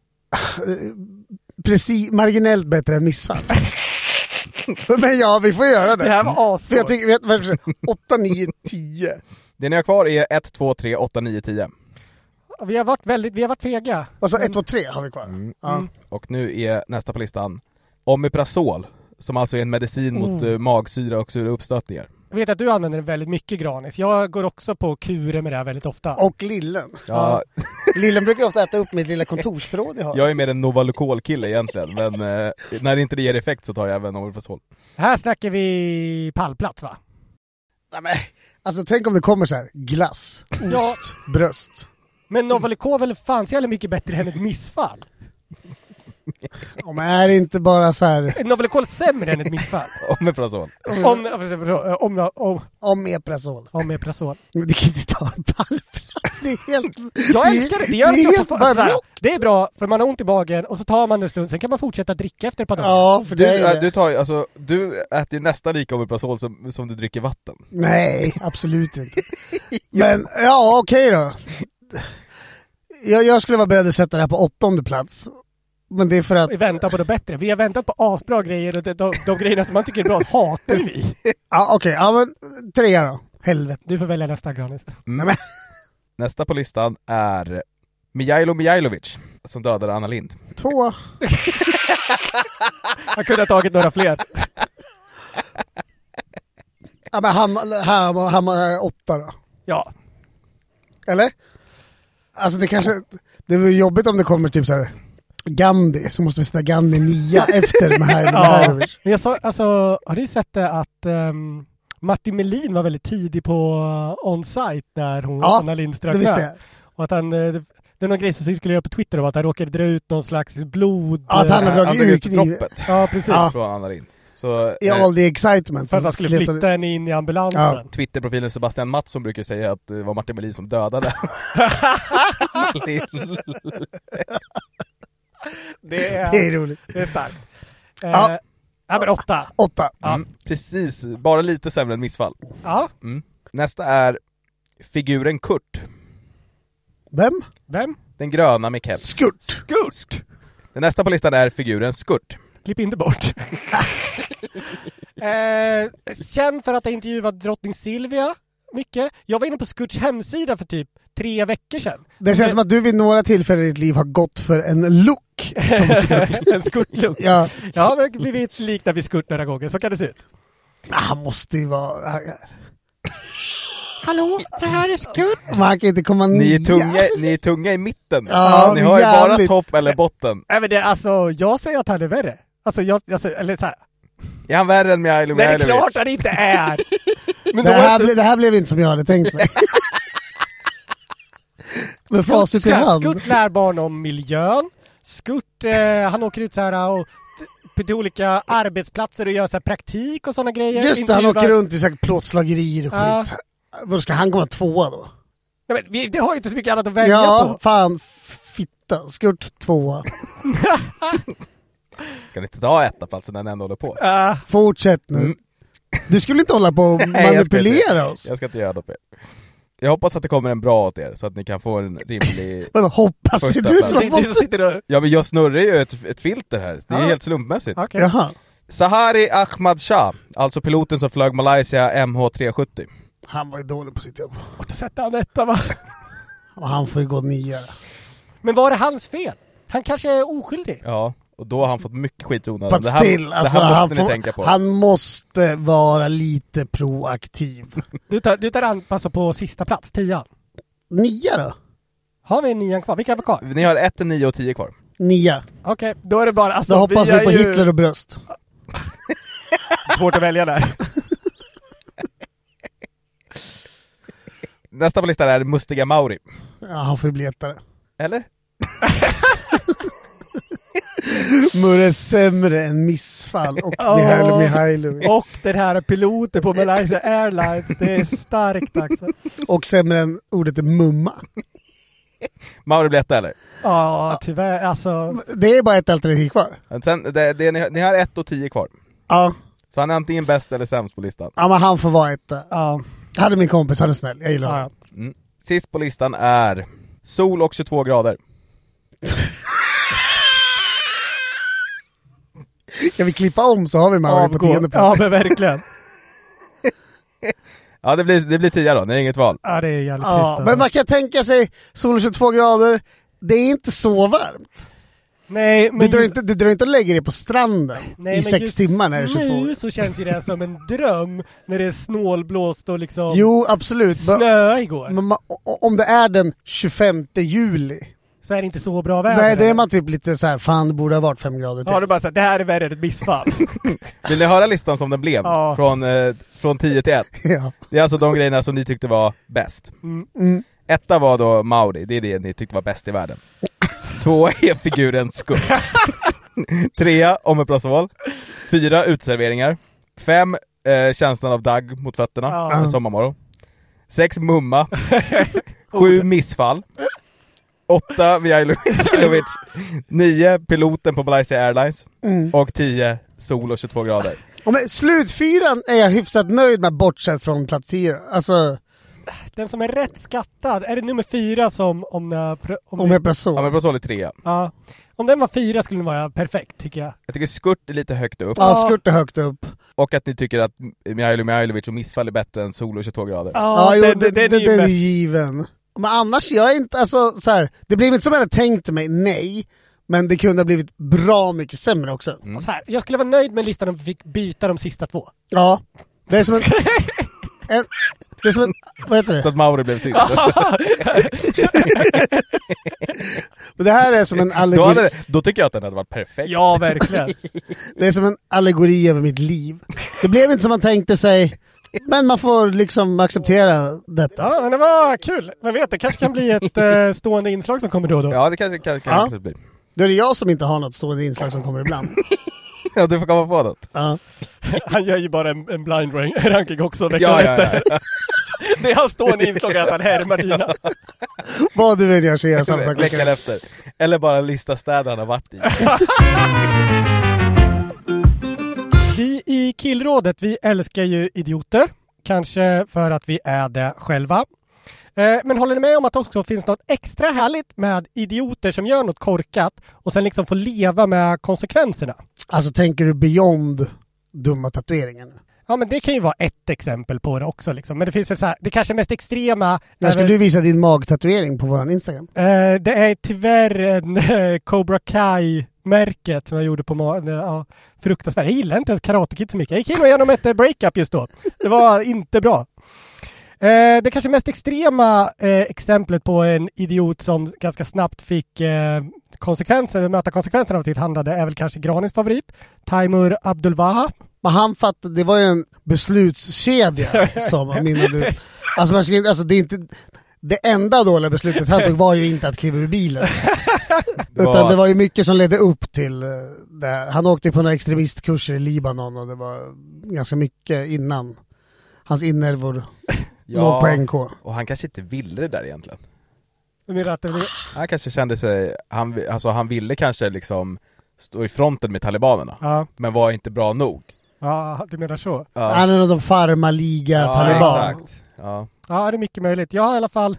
precis, marginellt bättre än missfall. Men ja, vi får göra det. Det här var För assvårt. jag tycker, vet, vad åtta, nio, tio. Det ni har kvar är ett, två, tre, åtta, nio, tio. Vi har varit väldigt, vi har varit fega. Och så Men- ett, två, tre har vi kvar. Mm. Ja. Mm. Och nu är nästa på listan Omeprazol, som alltså är en medicin mot Oh. uh, magsyra och sura uppstötningar. Jag vet att du använder den väldigt mycket, Granis. Jag går också på kurer med det här väldigt ofta. Och lillen. Ja, Lillen brukar ofta äta upp mitt lilla kontorsförråd jag har. jag är mer en Novalucol-kille egentligen, men uh, när inte det ger effekt så tar jag även Omeprazol. Här snackar vi pallplats, va? Nej, men, alltså tänk om det kommer så här: glass, ost, Ja. bröst. Men Novalucol är väl fan så jävla mycket bättre än ett missfall? Ja, men är det inte bara så här Är Novalucol sämre än ett missfall? Omeprazol. Om, om, om, om, om Eprazol? om Eprazol. Men det kan inte ta en pallplats, det är helt... Jag älskar det! Det, gör det är att jag helt får, alltså, såhär, barockt. det är bra, för man har ont i magen och så tar man det en stund, sen kan man fortsätta dricka efter ett par dagar. Ja, för Du, det är äh, du, tar, ju- alltså, du äter ju nästan lika Omeprazol som, som du dricker vatten. Nej, absolut inte. Men ja, okej då. Jag, jag skulle vara beredd att sätta det här på åttonde plats. Men det är för att... Vi väntar på det bättre. Vi har väntat på asbra grejer och de, de, de grejerna som man tycker är bra hatar vi. Ja, okej. Ja, men trea då. Helvete. Du får välja nästa, Granis. Nej, men... Nästa på listan är Mijailo Mijailovic, som dödade Anna Lindh. Två. Jag kunde ha tagit några fler. Ja, men han, han, han, han åtta då. Ja. Eller? Alltså det kanske... Det är jobbigt om det kommer typ så här Gandhi, så måste vi sätta Gandhi nia efter Mijailo Ja. Mijailovic. Men jag sa, alltså, har ni sett det att um, Martin Melin var väldigt tidig på uh, on-site när hon, Ja, Anna Lindh Det strök visste med. jag. Och att han, uh, det, det är någon grej som cirkulerar på Twitter om att han råkade dra ut någon slags blod. Ja, att han uh, har dragit ur ut kniven. droppet Ja, precis. Ja. från Anna Lindh. Så, I eh, all the excitement. För att han skulle slet- flytta henne in i ambulansen. Ja. Twitterprofilen Sebastian Mattsson brukar säga att det var Martin Melin som dödade Lill. Det är, Det är roligt. det är starkt. Eh, Ja. ja, men åtta. Åtta. Mm, precis, bara lite sämre än missfall. Ja. Mm. Nästa är figuren Kurt, Vem? Vem? den gröna med keps. Skurt. Skurt! Den nästa på listan är figuren Skurt. Klipp inte bort. Eh, känd för att ha intervjuat drottning Silvia mycket. Jag var inne på Skurts hemsida för typ tre veckor sedan. Det känns som att du vid några tillfällen i ditt liv har gått för en look som Skurt. En Skurt-look. Ja. Jag har blivit liknad vid Skurt några gånger, så kan det se ut. Han måste ju vara... Hallå, det här är Skurt. Man kan inte komma ner. Ni är tunga, ni är tunga i mitten. Ja, ni har ju jävligt. bara topp eller botten. Nej, men det, alltså, jag säger att han är värre. Alltså, jag, alltså, eller så här. Är han värre än Mihailo Nej, det är Mihailovic? klart han inte är. Men Det då här, måste... ble, det här blev inte som jag hade tänkt mig. Men facit i hand. Skurt lär barn om miljön. Skurt, eh, han åker ut så här och t- till olika arbetsplatser och gör så här praktik och sådana grejer. Just det, han Intervjuar- åker runt i säkert plåtslagerier och Ja. skit. Vad ska han komma tvåa då? Nej, men vi, det har ju inte så mycket annat att välja Ja, på. fan. Fitta. Skurt tvåa. Ska ni inte ta ettaplatsen när ni ändå håller på? Uh, Fortsätt nu. Mm. Du skulle inte hålla på och Nej, jag ska manipulera inte. oss. Jag ska inte göra det på er. Jag hoppas att det kommer en bra åt er så att ni kan få en rimlig... Vadå, hoppas det? Första Du det som är har inte du som fått... sitter och... Ja, men jag snurrar ju ett, ett filter här. Det är Ja. helt slumpmässigt. Okej. Jaha. Sahari Ahmad Shah, alltså piloten som flög Malaysia M H tre sjuttio. Han var ju dålig på sitt jobb. Svårt att sätta han etta, va? Och han får ju gå nia. Men var det hans fel? Han kanske är oskyldig. Ja, och då har han fått mycket skit i onödan. But Det här, still, det alltså, här måste han, ni får, tänka på. han måste vara lite proaktiv. Du tar, du tar an, alltså på sista plats, tian. Nia då? Har vi en nian kvar? Vilka var kvar? Ni har ett, nio och tio kvar. Nia. Okej, då är det bara... Alltså, Då hoppas vi är på ju... Hitler och bröst. Svårt att välja där. Nästa på listan är Mustiga Mauri. Ja, han får ju bli ettare. Eller? Murre är sämre än missfall och Ja. Mihailo Mihailovic. Och den här piloten på Malaysia Airlines, det är starkt alltså. Och sämre än ordet är mumma. Mauri blir etta, eller? Ja, tyvärr, alltså. Det är bara ett alternativ kvar. Men sen, det, det, ni, ni har ett och tio kvar. Ja, Så han är antingen bäst eller sämst på listan. ja men han får vara etta. Ja, Jag hade min kompis, han är snäll. Jag gillar ja. honom. Mm. Sist på listan är sol och tjugotvå grader. Ska vi klippa om så har vi Mauri på Avgå. tionde Ja, plats. men verkligen. Ja, det blir, det blir tio då, det är inget val. Ja, det är jävligt Ja, trist. men man kan tänka sig sol och tjugotvå grader. Det är inte så varmt. Nej, men Du drar, just- inte, du drar inte och lägger dig på stranden Nej, i men sex just timmar när det är tjugotvå. nu så känns ju det som en dröm när det är snålblåst och liksom Jo, absolut. Men, snö igår. men ma- o- om det är den tjugofemte juli, Så är det inte så bra väder. nej, det är eller? man typ lite så här, fan det borde ha varit fem grader till. Ja, det är bara så här, det här är värre än ett missfall. Vill ni höra listan som den blev? Ja. Från, eh, från tio till ett. Ja. Det är alltså de grejerna som ni tyckte var bäst. Mm. Mm. Etta var då Mauri, det är det ni tyckte var bäst i världen. Två är figuren Skurt. Trea, omeprazol. Fyra, utserveringar. Fem, eh, känslan av dagg mot fötterna, Ja. en sommarmorgon. Sex, mumma. Sju, missfall. Åtta, Mihailovic. Nio, piloten på Malaysia Airlines. Mm. Och tio, sol och tjugotvå grader. Och med slutfyran är jag hyfsat nöjd med, bortsett från plats tio. Alltså, Den som är rätt skattad, är det nummer fyra som om... Om, om, om jag bara så. Omeprazol är trea. ja, om den var fyra skulle den vara perfekt, tycker jag. Jag tycker Skurt är lite högt upp. Ja, Skurt är högt upp. Och att ni tycker att Mihailo Mihailovic och missfall är bättre än sol och tjugotvå grader. Ja, jo, den, det, den, det, den är det ju är mest- given. Men annars, jag är inte, alltså så här, det blev inte som jag hade tänkt mig, nej. Men det kunde ha blivit bra mycket sämre också. Mm. Så här, jag skulle vara nöjd med listan om vi fick byta de sista två. Ja, det är som en... en det är som en... Vad heter det? Så att Mauri blev sist. Men det här är som en då, allegori. hade, då tycker jag att den hade varit perfekt. Ja, verkligen. Det är som en allegori över mitt liv. Det blev inte som man tänkte sig. Men man får liksom acceptera detta. Ja, men det var kul. Man vet, det kanske kan bli ett eh, stående inslag som kommer då och då. Ja, det kanske kan, kan Ja. kanske bli. Då är det jag som inte har något stående inslag som kommer ibland. Ja, du får komma på något. Ja. Han gör ju bara en, en blind rank- ranking också veckan Ja, ja, efter. ja. Det är hans stående inslag att han härmar dina. Vad du vill jag så gör jag samma sak. Veckan efter. Eller bara lista städer han har varit i. Vi i Killrådet, vi älskar ju idioter. Kanske för att vi är det själva. Eh, men håller ni med om att det också finns något extra härligt med idioter som gör något korkat och sen liksom får leva med konsekvenserna? Alltså tänker du beyond dumma tatueringen. Ja, men det kan ju vara ett exempel på det också. Liksom. Men det finns väl så här, det kanske mest extrema... När ska väl, du visa din magtatuering på våran Instagram? Eh, det är tyvärr en eh, Cobra Kai-märket som jag gjorde på magen. Ja, fruktansvärt. Jag gillar inte ens Karate Kid så mycket. Jag gick in igenom ett breakup just då. Det var inte bra. Eh, det kanske mest extrema eh, exemplet på en idiot som ganska snabbt fick eh, konsekvenser, möta konsekvenserna av sitt handlande är väl kanske Granins favorit, Taimur Abdulwahab. Men han fattade, det var ju en beslutskedja som menar du. Alltså, man ska, alltså det är inte det enda dåliga beslutet han tog var ju inte att kliva ur bilen. Det var... Utan det var ju mycket som ledde upp till det här. Han åkte på några extremistkurser i Libanon och det var ganska mycket innan hans innervor ja, låg på N K. Och han kanske inte ville det där egentligen. Att det blir... Han kanske kände sig, han, alltså han ville kanske liksom stå i fronten med talibanerna. Ja. Men var inte bra nog. Ja, du menar så? Ja. Han är de farmaliga ja, taliban. Exakt. Ja. Ja, det är mycket möjligt. Jag har i alla fall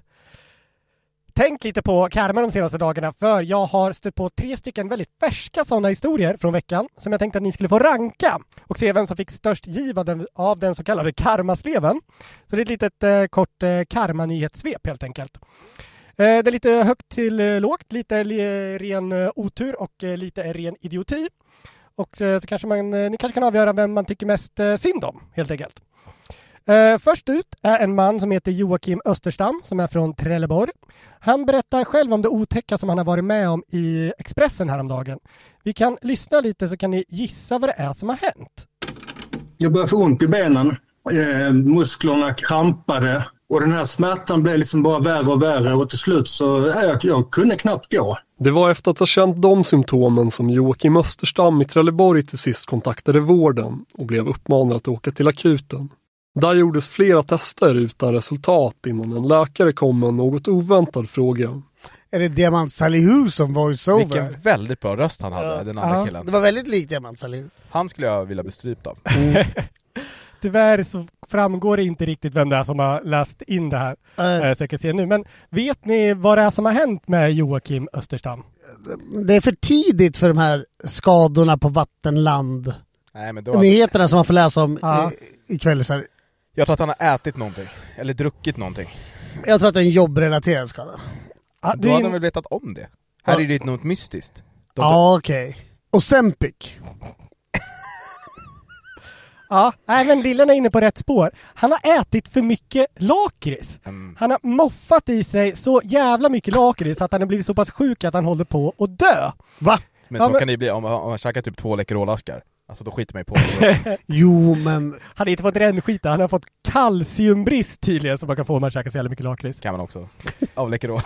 tänkt lite på karma de senaste dagarna, för jag har stött på tre stycken väldigt färska sådana historier från veckan som jag tänkte att ni skulle få ranka och se vem som fick störst giv av den, av den så kallade karmasleven. Så det är ett litet eh, kort eh, karma-nyhetssvep helt enkelt. Eh, det är lite högt till eh, lågt, lite li- ren eh, otur och eh, lite ren idioti. Och eh, så kanske man, eh, ni kanske kan avgöra vem man tycker mest eh, synd om helt enkelt. Uh, först ut är en man som heter Joakim Österstam som är från Trelleborg. Han berättar själv om det otäcka som han har varit med om i Expressen häromdagen. Vi kan lyssna lite så kan ni gissa vad det är som har hänt. Jag började få ont i benen. Eh, musklerna krampade och den här smärtan blev liksom bara värre och värre och till slut så eh, jag, jag kunde knappt gå. Det var efter att ha känt de symptomen som Joakim Österstam i Trelleborg till sist kontaktade vården och blev uppmanad att åka till akuten. Där gjordes flera tester utan resultat innan en läkare kom med en något oväntad fråga. Är det Diamant Salihu som voice-over? Vilken väldigt bra röst han hade, ja. Den andra ja. killen. Det var väldigt likt Diamant Salihu. Han skulle jag vilja bli strypt av. Mm. Tyvärr så framgår det inte riktigt vem det är som har läst in det här. Äh. Så jag kan se nu. Men vet ni vad det är som har hänt med Joakim Österstam? Det är för tidigt för de här skadorna på vattenland. Nej, men då nyheterna som man får läsa om ja. ikväll så här. Jag tror att han har ätit någonting. Eller druckit någonting. Jag tror att det är en jobbrelaterad skada. Ah, Då hade de väl vetat om det. Här ja. är det något mystiskt. De ja, okej. Okay. Och Sempic. Ja, även Lillen är inne på rätt spår. Han har ätit för mycket lakrits. Mm. Han har moffat i sig så jävla mycket lakrits att han har blivit så pass sjuk att han håller på att dö. Va? Men så ja, men... kan det bli om, om man käkar typ två Läkerol-askar. Alltså då skiter man ju på det. Jo, men... Han har inte fått rännskita. Han har fått kalciumbrist tydligen som man kan få om man käkar så jävla mycket lakrits. Kan man också. Av Läkerol.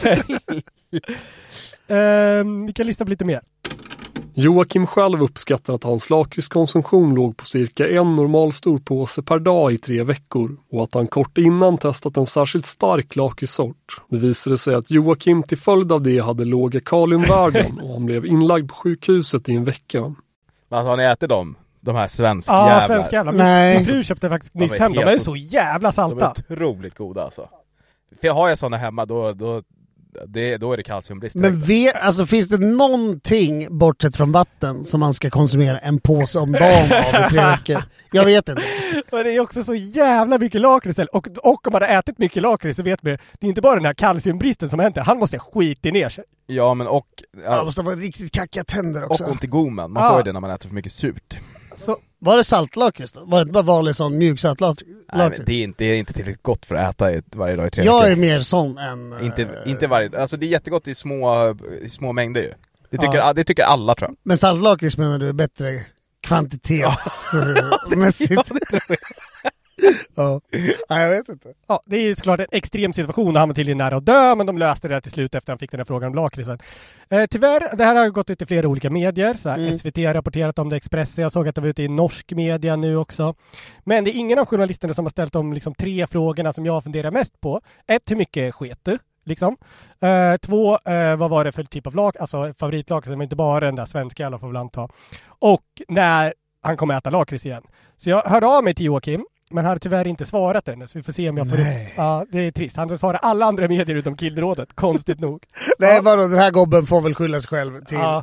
um, vi kan lista på lite mer. Joakim själv uppskattar att hans lakritskonsumtion låg på cirka en normal stor påse per dag i tre veckor och att han kort innan testat en särskilt stark lakritsort. Det visade sig att Joakim till följd av det hade låga kaliumvärden och han blev inlagd på sjukhuset i en vecka. Alltså har ni ätit dem? De här svenska ja, jävlar? Ja, svenska jävlar. Nej. Min fru köpte faktiskt nyss hem. De är så jävla salta. De är otroligt goda alltså. För har jag såna hemma då... då Det, då är det kalciumbrist. Men vet, alltså, finns det någonting bortsett från vatten som man ska konsumera en påse om dagen av i tre veckor? Jag vet inte. Men det är också så jävla mycket lakrits. Och, och om man har ätit mycket lakrits så vet man, det är inte bara den här kalciumbristen som händer. Han måste skita ner sig. Ja, men och... Ja, han måste vara riktigt kackiga tänder också. Och ont i gommen. Man ja. får ju det när man äter för mycket surt. Så, var det saltlakrits då? Var det inte bara vanlig sån mjuk saltlakrits? Nej, men det är inte, det är inte tillräckligt gott för att äta varje dag i tre Jag veckor. är mer sån än... Inte, äh, inte varje... Alltså det är jättegott i små, i små mängder ju. Det tycker, ja. det tycker alla tror jag. Men saltlakrits menar du är bättre kvantitetsmässigt? Ja. Nej, jag vet inte. Ja, det är såklart en extrem situation och han var tydligen nära att dö, men de löste det till slut efter han fick den här frågan om lakritsen. Eh, tyvärr, det här har gått ut i flera olika medier. Så här, mm. S V T har rapporterat om det, Expressen. Jag såg att det var ute i norsk media nu också. Men det är ingen av journalisterna som har ställt de liksom, tre frågorna som jag funderar mest på. Ett, hur mycket sket du? Liksom. Uh, två, uh, vad var det för typ av lag? Alltså favoritlakritsen, men inte bara den där svenska alla får väl anta. Och när han kommer äta lakrits igen. Så jag hörde av mig till Joakim. Men han har tyvärr inte svarat ännu, så vi får se om jag får upp. Ja, det är trist. Han svarar alla andra medier utom Killrådet, konstigt nog. Nej, ja. vadå, den här gobben får väl skylla sig själv till. Ja.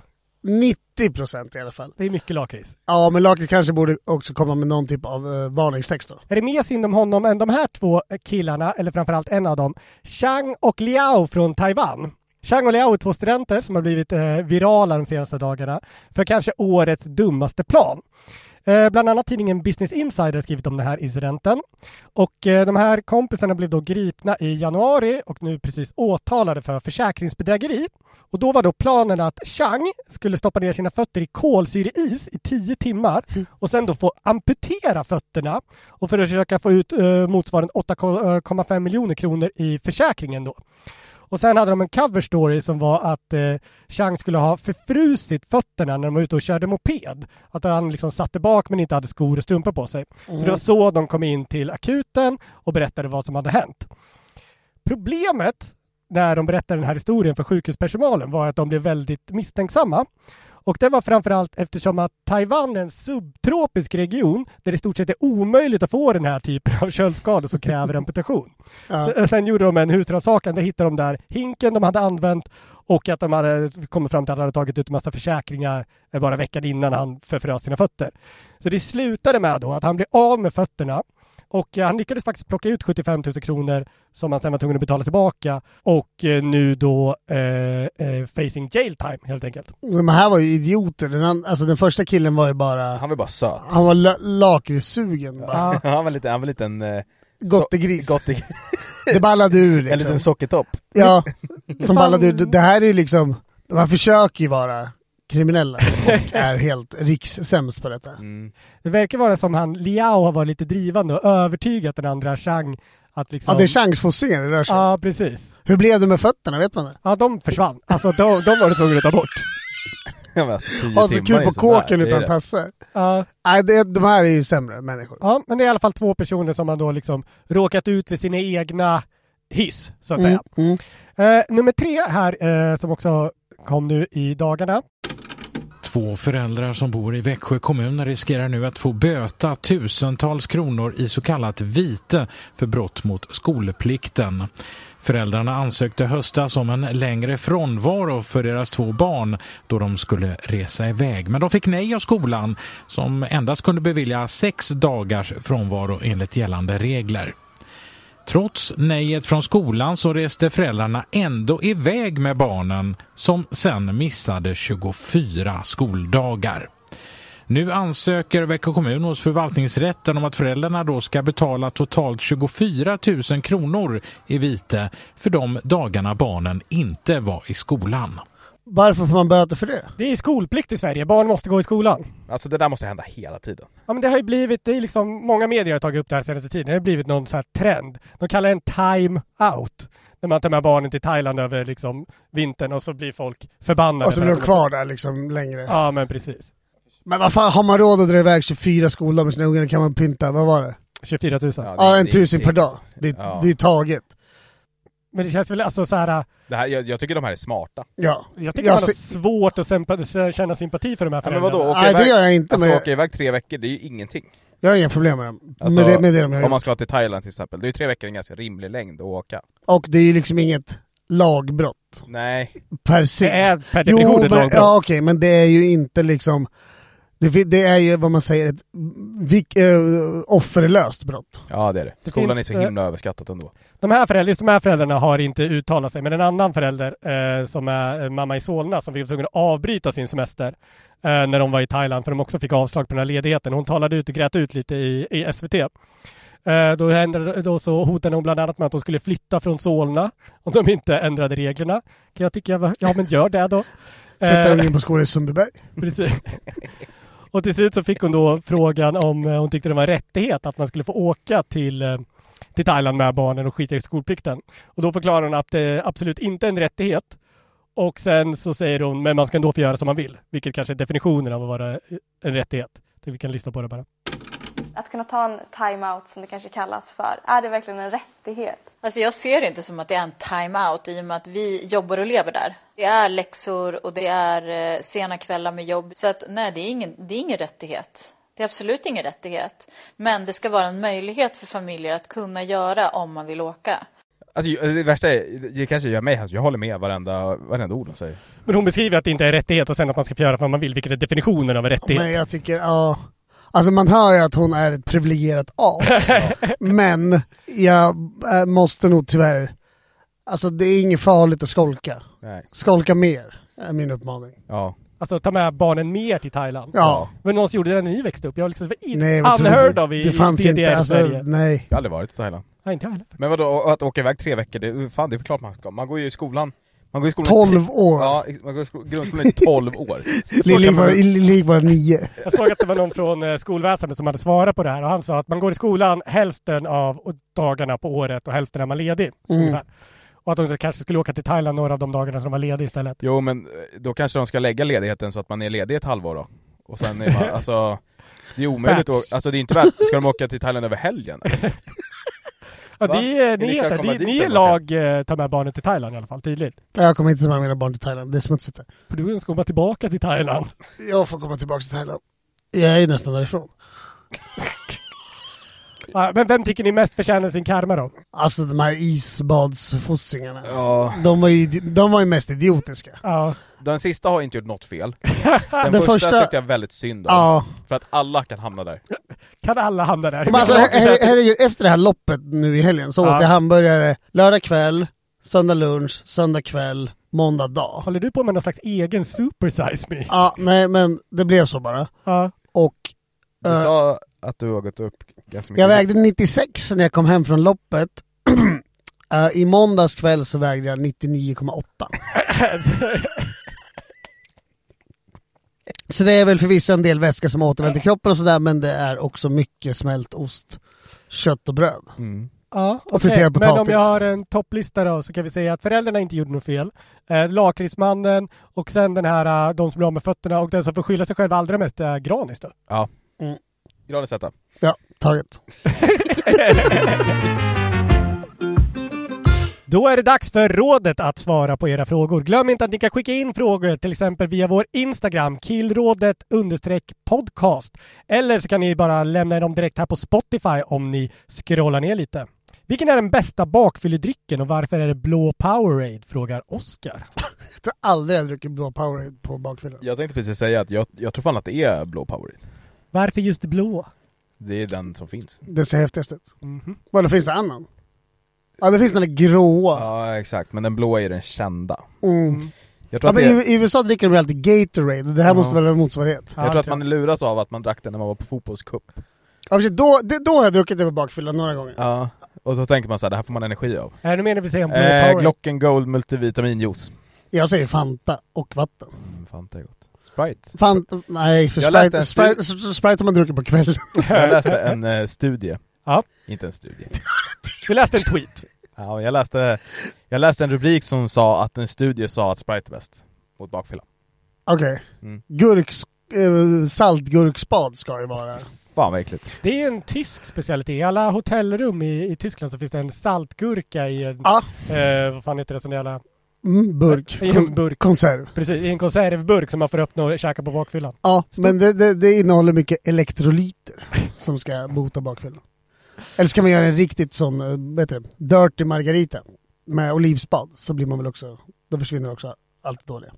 nittio procent i alla fall. Det är mycket lakrits. Ja, men lakrits kanske borde också komma med någon typ av uh, varningstext då. Är det mer synd om honom än de här två killarna, eller framförallt en av dem, Chang och Liao från Taiwan. Chang och Liao är två studenter som har blivit eh, virala de senaste dagarna för kanske årets dummaste plan. Eh, bland annat tidningen Business Insider skrivit om den här incidenten. Och eh, de här kompisarna blev då gripna i januari och nu precis åtalade för försäkringsbedrägeri. Och då var då planen att Chang skulle stoppa ner sina fötter i kolsyreis i tio timmar och sen då få amputera fötterna och för att försöka få ut eh, motsvarande åtta komma fem miljoner kronor i försäkringen då. Och sen hade de en cover story som var att eh, Chang skulle ha förfrusit fötterna när de var ute och körde moped. Att han liksom satte bak men inte hade skor och strumpor på sig. Mm. Så det var så de kom in till akuten och berättade vad som hade hänt. Problemet när de berättade den här historien för sjukhuspersonalen var att de blev väldigt misstänksamma. Och det var framförallt eftersom att Taiwan är en subtropisk region där det i stort sett är omöjligt att få den här typen av köldskador som kräver amputation. Ja. Så, sen gjorde de en husrannsakan, där hittade de där hinken de hade använt och att de hade kommit fram till att de hade tagit ut en massa försäkringar bara veckan innan han förfrös sina fötter. Så det slutade med då att han blev av med fötterna. Och han lyckades faktiskt plocka ut sjuttiofem tusen kronor som han sen var tvungen att betala tillbaka. Och eh, nu då eh, eh, facing jail time helt enkelt. Men här var ju idioter. Den, an- alltså den första killen var ju bara... Han var bara söt. Han var la- lakritssugen. Ja. han var lite, han var lite en... Eh, Gottegris. So- gottegris. Det ballade ur liksom. En liten sockertopp. Ja, som ballade ur. Det här är ju liksom... Man försöker ju vara kriminella och är helt rikssämst på detta. Mm. Det verkar vara som han Liao har varit lite drivande och övertygat den andra Chang att liksom... Ja, det är chansfosseringar det rör sig. Ja, precis. Hur blev det med fötterna, vet man det? Ja, de försvann. Alltså, de, de var det tvungna att ta bort. Ha så kul på kåken utan det. Tassar. Ja. Nej, det, de här är ju sämre människor. Ja, men det är i alla fall två personer som har då liksom råkat ut för sina egna hyss, så att mm, säga. Mm. Uh, nummer tre här, uh, som också kom nu i dagarna. Två föräldrar som bor i Växjö kommun riskerar nu att få böta tusentals kronor i så kallat vite för brott mot skolplikten. Föräldrarna ansökte höstas om en längre frånvaro för deras två barn då de skulle resa iväg. Men de fick nej av skolan som endast kunde bevilja sex dagars frånvaro enligt gällande regler. Trots nejet från skolan så reste föräldrarna ändå iväg med barnen som sen missade tjugofyra skoldagar. Nu ansöker Växjö kommun hos förvaltningsrätten om att föräldrarna då ska betala totalt tjugofyra tusen kronor i vite för de dagarna barnen inte var i skolan. Varför får man böter för det? Det är skolplikt i Sverige. Barn måste gå i skolan. Alltså det där måste hända hela tiden. Ja, men det har ju blivit, det är liksom, många medier har tagit upp det här senaste tiden. Det har blivit någon så här trend. De kallar det en time out. När man tar med barnen till Thailand över liksom vintern och så blir folk förbannade. Och så blir de kvar där liksom längre. Ja, men precis. Men vad fan, har man råd att dra iväg tjugofyra skolor med sina ungar kan man pynta, vad var det? tjugofyra tusen. Ja, ja en tusen per dag. Det, ja. det är taget. Men det känns väl alltså så här... Det här, jag, jag tycker de här är smarta. Ja. Jag tycker jag man har se... svårt att sempa- känna sympati för de här föräldrarna. Ja, men vadå? Åka Nej, iväg, det gör jag inte. alltså, Men... åka iväg tre veckor, det är ju ingenting. Jag har inga problem med dem. Alltså, med det, med det de om man ska till Thailand till exempel. Det är ju tre veckor en ganska rimlig längd att åka. Och det är ju liksom inget lagbrott. Nej. Per se. Det är per definition jo, ett men, lagbrott. ja okej, men det är ju inte liksom... Det, det är ju vad man säger ett vik, äh, offerlöst brott. Ja, det är det. det Skolan finns, är så himla äh, överskattat ändå. De här, föräldrar, de här föräldrarna har inte uttalat sig, men en annan förälder eh, som är mamma i Solna som fick tvungen att avbryta sin semester eh, när de var i Thailand för de också fick avslag på den här ledigheten. Hon talade ut och grät ut lite i, i S V T. Eh, då, hände, då så hotade hon bland annat med att de skulle flytta från Solna om de inte ändrade reglerna. Kan jag tycka, ja men gör det då. Sätta ungen på skolan i Sundbyberg. Precis. Och till slut så fick hon då frågan om hon tyckte det var en rättighet att man skulle få åka till, till Thailand med barnen och skita i skolplikten. Och då förklarar hon att det absolut inte är en rättighet. Och sen så säger hon, men man ska ändå få göra som man vill. Vilket kanske är definitionen av att vara en rättighet. Det vi kan lyssna på det bara. Att kunna ta en time-out som det kanske kallas för, är det verkligen en rättighet? Alltså jag ser det inte som att det är en time-out i och med att vi jobbar och lever där. Det är läxor och det är sena kvällar med jobb. Så att nej, det är ingen, det är ingen rättighet. Det är absolut ingen rättighet. Men det ska vara en möjlighet för familjer att kunna göra om man vill åka. Alltså det värsta är, det kanske gör mig, jag håller med varenda, varenda ord de säger. Men hon beskriver att det inte är rättighet och sen att man ska få göra vad man vill, vilket är definitionen av en rättighet. Men jag tycker, ja... Alltså man hör ju att hon är ett privilegierat as. Men jag måste nog tyvärr... Alltså det är inget farligt att skolka. Nej. Skolka mer, är min uppmaning. Ja. Alltså ta med barnen mer till Thailand. Ja. Men någon som gjorde det när ni växte upp. Jag har liksom in, nej, unheard of i det fanns D D R inte, alltså, Sverige. nej. Jag har aldrig varit i Thailand. Nej, inte heller. Men vadå, att åka iväg tre veckor, det, fan, det är klart man ska. Man går ju i skolan. Man går i skolan tolv år. Ja, man går i sko- grundskolan i tolv år. Lillig var nio. Jag såg att det var någon från eh, skolväsendet som hade svarat på det här. Och han sa att man går i skolan hälften av dagarna på året och hälften är man ledig. Mm. Och att de kanske skulle åka till Thailand några av de dagarna som de var lediga istället. Jo, men då kanske de ska lägga ledigheten så att man är ledig ett halvår då. Och sen är man, alltså... Det är omöjligt att, alltså det är inte värt. Ska de åka till Thailand över helgen? Ja, det är, ni, Ni kan heter, komma ni, dit ni är eller lag eh, ta med barnen till Thailand i alla fall, tydligt. Jag kommer inte ta med mina barn till Thailand, det är smutsigt där. För du ska komma tillbaka till Thailand. Jag får komma tillbaka till Thailand. Jag är nästan därifrån. Ja, men vem tycker ni mest förtjänar sin karma då? Alltså de här isbadsfossingarna. Ja. De var ju, de var ju mest idiotiska. Ja. Den sista har inte gjort något fel. Den, Den första, första tyckte jag väldigt synd om. Ja. För att alla kan hamna där. Kan alla hamna där? Men alltså, her- herregud, efter det här loppet nu i helgen så Ja. åt jag hamburgare lördag kväll, söndag lunch, söndag kväll, måndag dag. Håller du på med någon slags egen super size me? Ja, nej men det blev så bara. Ja. Och Du uh, sa att du har gått upp ganska mycket. jag vägde nittiosex när jag kom hem från loppet. uh, I måndags kväll så vägde jag nittionio komma åtta. Så det är väl förvisso en del väska som återvänder till kroppen och sådär, men det är också mycket smält ost, kött och bröd. Mm. Ja, Och okej. friterad Men om potatis. jag har en topplista då så kan vi säga att föräldrarna inte gjorde något fel. Eh, Lakritsmannen och sen den här, uh, de som blir av med fötterna och den som får skylla sig själv allra mest är Granis då. Ja. Mm. Granis sätta. Ja, taget. Då är det dags för rådet att svara på era frågor. Glöm inte att ni kan skicka in frågor till exempel via vår Instagram, killrådet understreck podcast. Eller så kan ni bara lämna dem direkt här på Spotify om ni scrollar ner lite. Vilken är den bästa bakfylledrycken och varför är det blå Powerade? Frågar Oskar. Jag tror aldrig jag druckit blå Powerade på bakfyllan. Jag tänkte precis säga att jag, jag tror fan att det är blå Powerade. Varför just det blå? Det är den som finns. Det ser häftigast ut. Mm-hmm. Vad finns det annan? Ja, det finns den där gråa. Ja, exakt. Men den blå är den kända. Mm. Jag tror Ja, att men det... i, I U S A dricker de alltid Gatorade. Det här Ja. måste väl vara en motsvarighet. Jag tror att man luras av att man drack den när man var på fotbollscup. Ja, då, det, då har jag druckit det på bakfyllan några gånger. Ja, och så tänker man så här, det här får man energi av. Är det mer vi säger om blå Eh, Powerade? Glocken Gold multivitaminjuice. Jag säger Fanta och vatten. Mm, Fanta är gott. Sprite. Fanta, nej, för Jag läste Sprite, en Sprite, Sprite har man druckit på kvällen. Jag läste en eh, studie. Ja. Inte en studie. Vi läste en tweet. Ja, jag läste, jag läste en rubrik som sa att en studie sa att Sprite är bäst mot bakfylla. Okej. Okay. Mm. Gurks, eh, saltgurkspad ska ju vara. Fan vad äckligt. Det är en tysk specialitet. I alla hotellrum i, i Tyskland så finns det en saltgurka i en... Ah. Eh, vad fan heter det? Sån jävla... Mm, burk. I en burk. Konserv. Precis, i en konservburk som man får öppna och käka på bakfyllan. Ja, Stort. men det, det, det innehåller mycket elektrolyter som ska bota bakfyllan. Eller ska man göra en riktigt sån, vet du, dirty margarita med olivspad, så blir man väl också, då försvinner också allt det dåliga.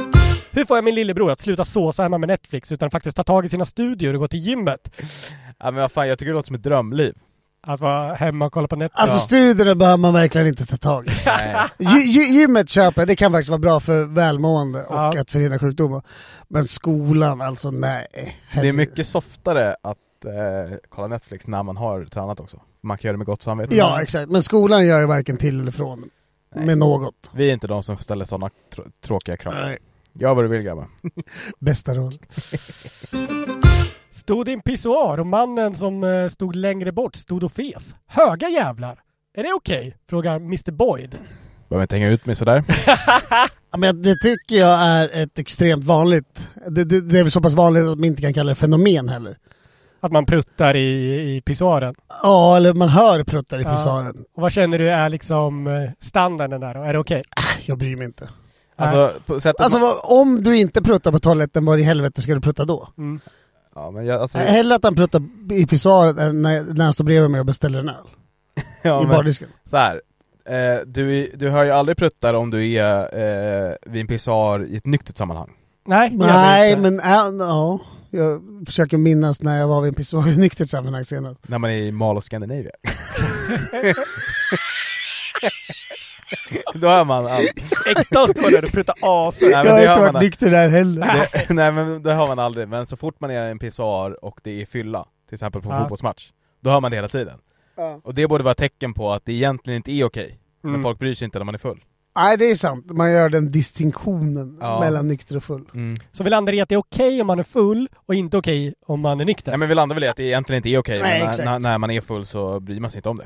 Hur får jag min lillebror att sluta såsa hemma med Netflix utan faktiskt ta tag i sina studior och gå till gymmet? Ja, men vad fan, jag tycker det låter som ett drömliv. Att vara hemma och kolla på Netflix. Alltså studierna behöver man verkligen inte ta tag i. Gy- gy- gymmet köper, det kan faktiskt vara bra för välmående och ja. att förhindra sjukdomar. Men skolan, alltså nej. Herregud. Det är mycket softare att eh, kolla Netflix när man har tränat också. Man kan göra det med gott samvete. Ja, exakt. Men skolan gör ju varken till eller från nej. med något. Vi är inte de som ställer sådana tr- tråkiga krav. Nej. Jag vad du vill, grabbar. Bästa råd. Stod i en pissoar och mannen som stod längre bort stod och fes. Höga jävlar. Är det okej? Okay? Frågar mister Boyd. Behöver inte hänga ut mig sådär. Ja, men det tycker jag är ett extremt vanligt. Det, det, det är väl så pass vanligt att man inte kan kalla det fenomen heller. Att man pruttar i, i pissoaren. Ja, eller man hör pruttar i ja. pissoaren. Och vad känner du är liksom standarden där då? Är det okej? Okay? Jag bryr mig inte. Alltså, på sättet alltså man... om du inte pruttar på toaletten, var i helvete ska du prutta då? Mm. Ja, men jag, alltså... Hellre att han pruttar i pissoaren när, när han står bredvid mig och beställer en öl. Ja, I bardisken. Så här. eh, du, du hör ju aldrig pruttar om du är eh, vid en pissoar i ett nyktert sammanhang. Nej, det gör Nej, inte. men äh, ja, jag försöker minnas när jag var vid en pissoar i nyktert sammanhang senast. När man är i Mall of Scandinavia. Då hör man allt. Äkta står där och pruttar as. Jag har inte varit nykter där heller. Det, nej, men det hör man aldrig. Men så fort man är i en pissoar och det är fylla, till exempel på en ja. fotbollsmatch, då hör man det hela tiden. Ja. Och det borde vara ett tecken på att det egentligen inte är okej. Mm. Men folk bryr sig inte när man är full. Nej, det är sant. Man gör den distinktionen Ja. mellan nykter och full. Mm. Så vi landar i att det är okej om man är full och inte okej om man är nykter. Nej, men vi landar väl i att det egentligen inte är okej. Nej, Men exakt. när, när man är full så bryr man sig inte om det.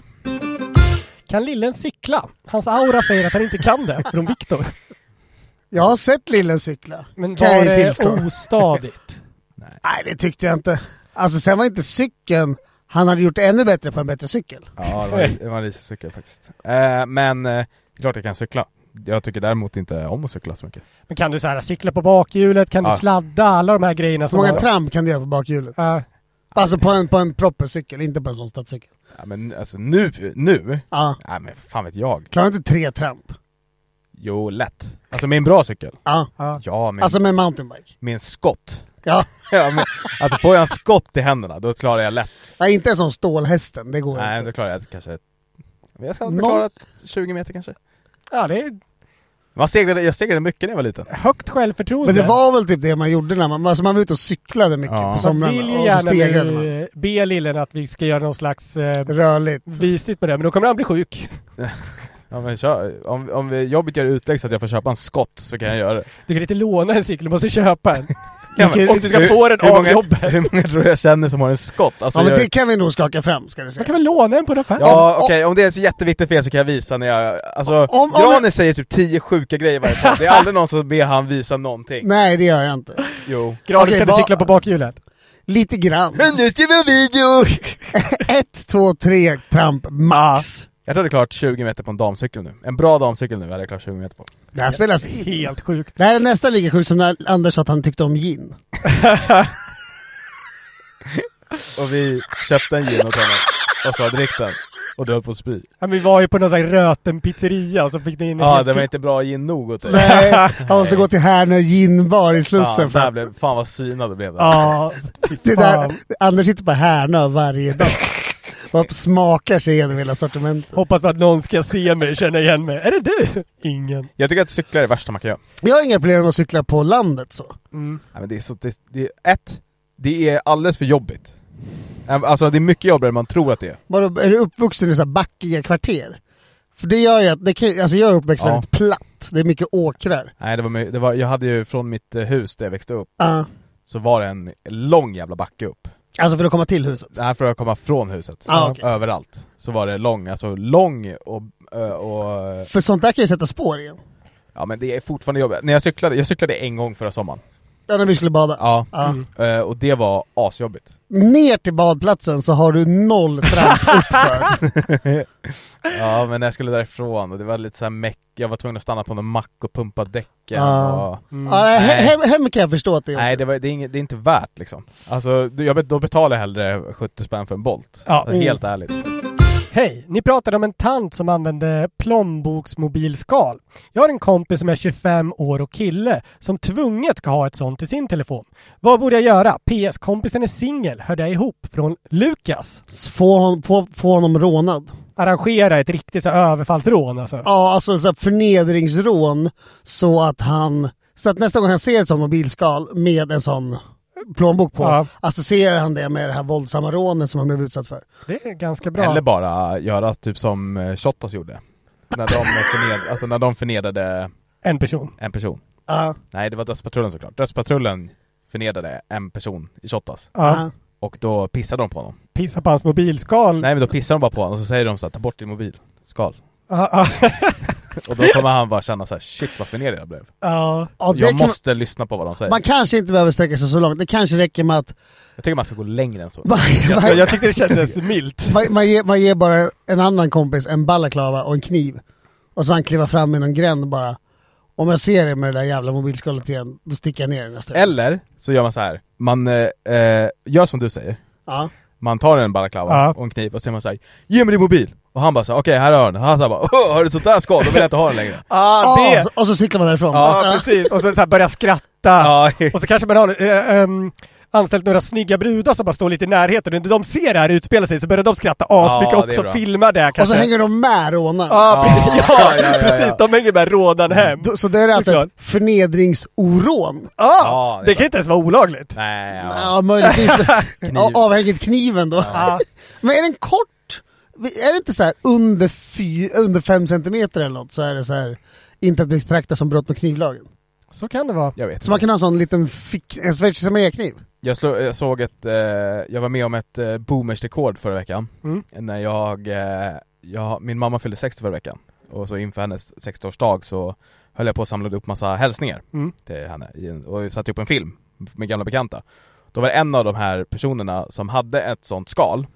Kan lillen cykla? Hans aura säger att han inte kan det, från Viktor. Jag har sett lillen cykla. Men Kan var jag det tillstå. ostadigt? Nej. Nej, det tyckte jag inte. Alltså sen var inte cykeln, han hade gjort det ännu bättre på en bättre cykel. Ja, det var, det var en risig cykel faktiskt. Eh, men eh, klart jag kan cykla. Jag tycker däremot inte om att cykla så mycket. Men kan du så här cykla på bakhjulet? Kan Ja. du sladda? Alla de här grejerna Hur som många har... tramp kan du göra på bakhjulet? Ja. Alltså på en, på en proppercykel, inte på en sån stadscykel. Ja, men alltså nu, nu? Ja. Nej, men fan vet jag. Klarar inte tre tramp? Jo, lätt. Alltså med en bra cykel. Ja. Ja. Ja, med, Alltså med en mountainbike? med en skott. Ja. Ja, men, alltså får jag en skott i händerna, då klarar jag lätt. Nej, inte en sån stålhästen, det går Nej, inte. då klarar jag kanske... Men jag ska Noll. klara tjugo meter kanske. Ja, det är Man segrade, jag segrade mycket när jag var liten. högt självförtroende. Men det var väl typ det man gjorde när man, alltså man var ute och cyklade mycket Ja. på Man somrarna. vill ju och så gärna stegrade man. nu be lillen att vi ska göra någon slags eh, Rörligt. visligt med det, men då kommer han bli sjuk. Ja, men kör. Om, om vi jobbet gör utlägg så att jag får köpa en skott så kan jag göra det. Du kan inte låna en cykel, du måste köpa en. Ja, men, och du ska hur, få den hur av många, jobbet. Hur många tror jag känner som har en skott? Alltså, Ja, men jag, det kan vi nog skaka fram, ska du Man säga. kan väl låna en på en affär? Ja, okej, okay, om det är så jätteviktigt för er så kan jag visa när jag... Alltså, Om- om- Granen säger typ tio sjuka grejer varje dag. Det är aldrig någon som ber han visa någonting. Nej, det gör jag inte. Jo. Granen, Okej, ska du ba- cykla på bakhjulet? Lite grann. Men nu ska vi ha video! Ett, två, tre tramp max. Jag hade klart tjugo meter på en damcykel nu. En bra damcykel nu hade jag klart tjugo meter på. Det här spelas in. Helt sjukt. Det här är nästan lika sjukt som när Anders sa att han tyckte om gin. Och vi köpte en gin åt honom. Och så drick den. Och du höll på att spy. Ja, men vi var ju på någon sån här röten pizzeria och så fick ni in en Ja, helt- det var inte bra gin nog åt dig. Nej, han måste gå till Härnö ginbar i Slussen. Fan, för där att- blev, fan vad synad det blev där. Ja, fy det fan. där, Anders sitter på Härnö varje dag. Och smakar sig igenom hela sortimentet. Hoppas på att någon ska se mig och känna igen mig. Är det du? Ingen. Jag tycker att cykla är det värsta man kan göra. Jag har inga problem med att cykla på landet så. Mm. Nej, men det är så, det, det är ett, det är alldeles för jobbigt. Alltså det är mycket jobbigare än man tror att det är. Bara, är du uppvuxen i så här backiga kvarter? För det gör ju att, det kan, alltså jag är uppväxt Ja. väldigt platt. Det är mycket åkrar. Nej, det var, my- det var, jag hade ju från mitt eh, hus där jag växte upp, Ja. så var det en lång jävla backe upp. Alltså för att komma till huset. Nej, för att komma från huset. Ah, okej. Överallt. Så var det lång, alltså lång och, ö, och... För sånt där kan ju sätta spår igen. Ja, men det är fortfarande jobbigt. När jag cyklade, jag cyklade en gång förra sommaren. Ja, när vi skulle bada. Ja. Ja. Mm. Ö, och det var asjobbigt. Ner till badplatsen så har du noll tramp uppför. Ja, men när jag skulle därifrån, och det var lite så här meck. Jag var tvungen att stanna på någon mack och pumpa däcken. Ja. Och... Mm. Ja, he- Nej. hem, hem kan jag förstå att det är Nej, jobbigt. det, var, det, är inget, det är inte värt liksom. Alltså, jag, då betalar jag hellre sjuttio spänn för en Bolt. Ja. Alltså, helt ärligt. Hej, ni pratade om en tant som använde plånboksmobilskal. Jag har en kompis som är tjugofem år och kille som tvunget ska ha ett sånt i sin telefon. Vad borde jag göra? P S. Kompisen är singel, hörde jag ihop från Lukas. Få, hon, få, få honom rånad. Arrangera ett riktigt så här, överfallsrån alltså. Ja, alltså så här förnedringsrån så att han... Så att nästa gång han ser ett sånt mobilskal med en sån plånbok på, Ja. associerar han det med det här våldsamma rånet som han blev utsatt för. Det är ganska bra. Eller bara göra typ som eh, Shottaz gjorde. När de, förned, alltså när de förnedrade En person. en person. Ja. Nej, det var Dödspatrullen såklart. Dödspatrullen förnedrade en person i Shottaz. Ja. Och då pissade de på honom. Pissa på hans mobilskal. Nej, men då pissar de bara på honom och så säger de så här: ta bort din mobil. Skal. Ja, ja. Och då kommer han bara känna så här: shit vad förnedrad jag blev. Ja. Ja, det Jag kan, måste lyssna på vad de säger. man kanske inte behöver sträcka sig så långt. Det kanske räcker med att Jag tycker man ska gå längre än så. man, Jag, man, jag tyckte det kändes milt. man, man, ger, man ger bara en annan kompis en balaklava och en kniv. Och så han kliver fram i någon gränd bara. Om jag ser det med det där jävla mobilskalet igen, då sticker jag ner det nästa. Eller så gör man så här. Man eh, eh, gör som du säger. Ja. Man tar en balaklava Ja. och en kniv och så säger man så här: ge mig din mobil! Och han bara så, okej, okay, här har den. Han sa bara, åh, har du sånt där skal? Då vill jag inte ha den längre. Ah, det. Ah, och så cyklar man därifrån. Ja, ah, precis. Och så, så här börjar skratta. Ah. Och så kanske man har äh, ähm, anställt några snygga brudar som bara står lite i närheten. När de ser det här utspela sig så börjar de skratta asmycket ah, också, filma det kanske. Och så hänger de med rånaren. Ah, ah, ja, ja, ja, ja, precis. De hänger med rådan hem. Mm. Så det är alltså ett förnedringsorån. Ah, ah, det, det kan inte ens vara olagligt. Nej, ja. Ja, möjligtvis. Avhängigt kniven då. Ja. Men är den kort? Är det inte så här under, fy, under fem centimeter eller något, så är det så här inte att betrakta som brott med knivlagen? Så kan det vara. Jag vet så man kan ha en sån liten fick, en schweizerarmékniv. Jag, slå, jag såg ett, eh, jag var med om ett eh, boomersrekord förra veckan. Mm. När jag, eh, jag, min mamma fyllde sextio förra veckan. Och så inför hennes sextioårsdag så höll jag på att samla upp massa hälsningar mm. till henne. Och satte upp en film med gamla bekanta. Då var det en av de här personerna som hade ett sånt skal.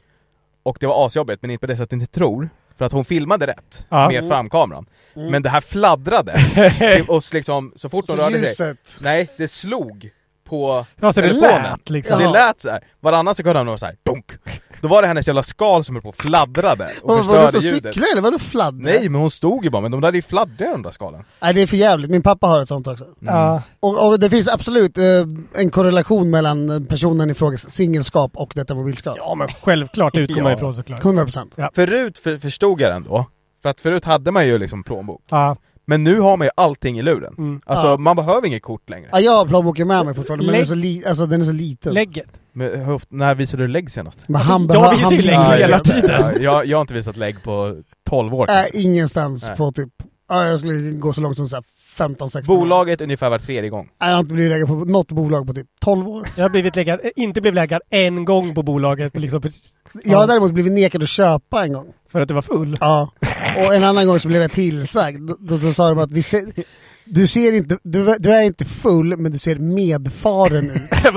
Och det var asjobbigt, men inte på det sättet inte tror. För att hon filmade rätt ja. med framkameran. Mm. Men det här fladdrade till oss liksom, så fort hon så rörde ljuset. sig. Nej, det slog på ja, så telefonen. Det lät, liksom. Det lät så här. Varannan sekund han var så här, dunk. Då var det hennes jävla skal som höll på och fladdrade och var, förstörde var du ljudet. Cykla, eller var du fladdra? Nej, men hon stod ju bara, men de där är ju fladdriga, de där skalen. Nej, det är för jävligt. Min pappa har ett sånt också. Mm. Uh. Och, och det finns absolut uh, en korrelation mellan personen i frågas singelskap och detta mobilskal. Ja, men självklart utgår man ifrån såklart. hundra procent. Ja. Förut för, förstod jag den då. För att förut hade man ju liksom plånbok. Uh. Men nu har man ju allting i luren. Mm. Alltså ja. man behöver inget kort längre. Ja, jag har plånboken med mig fortfarande, men den är, så li- alltså, den är så liten. Lägget. Men, hur, när visade du lägg senast? Men han jag visar ju lägg ja, hela tiden. Ja, jag, jag har inte visat lägg på tolv år. Nej, äh, ingenstans Nej. på typ... Ja, jag skulle gå så långt som så här femton sexton Bolaget år. Ungefär var tredje gång. Nej, jag har inte blivit läggad på något bolag på typ tolv år. Jag har blivit läggad, inte blivit läggad en gång på bolaget. Liksom. Jag har däremot blivit nekad att köpa en gång. För att du var full? Ja. Och en annan gång så blev jag tillsagd. Då, då, då sa de att vi ser, du ser inte, du, du är inte full, men du ser medfaren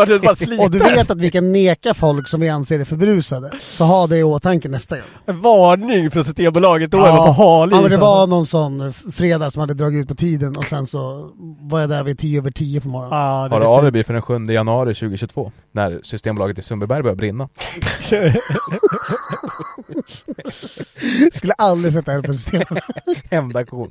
ut. Och du vet att vi kan neka folk som vi anser är förbrusade. Så ha det i åtanke nästa gång. En varning från Systembolaget då, ja, eller på Harley. Ja, men det var någon sån fredag som hade dragit ut på tiden och sen så var jag där vid tio över tio på morgonen. Ah, har du alibi för den sjunde januari tjugohundratjugotvå när Systembolaget i Sundbyberg börjar brinna? Skulle aldrig sätta här på systemet. Hämndaktion.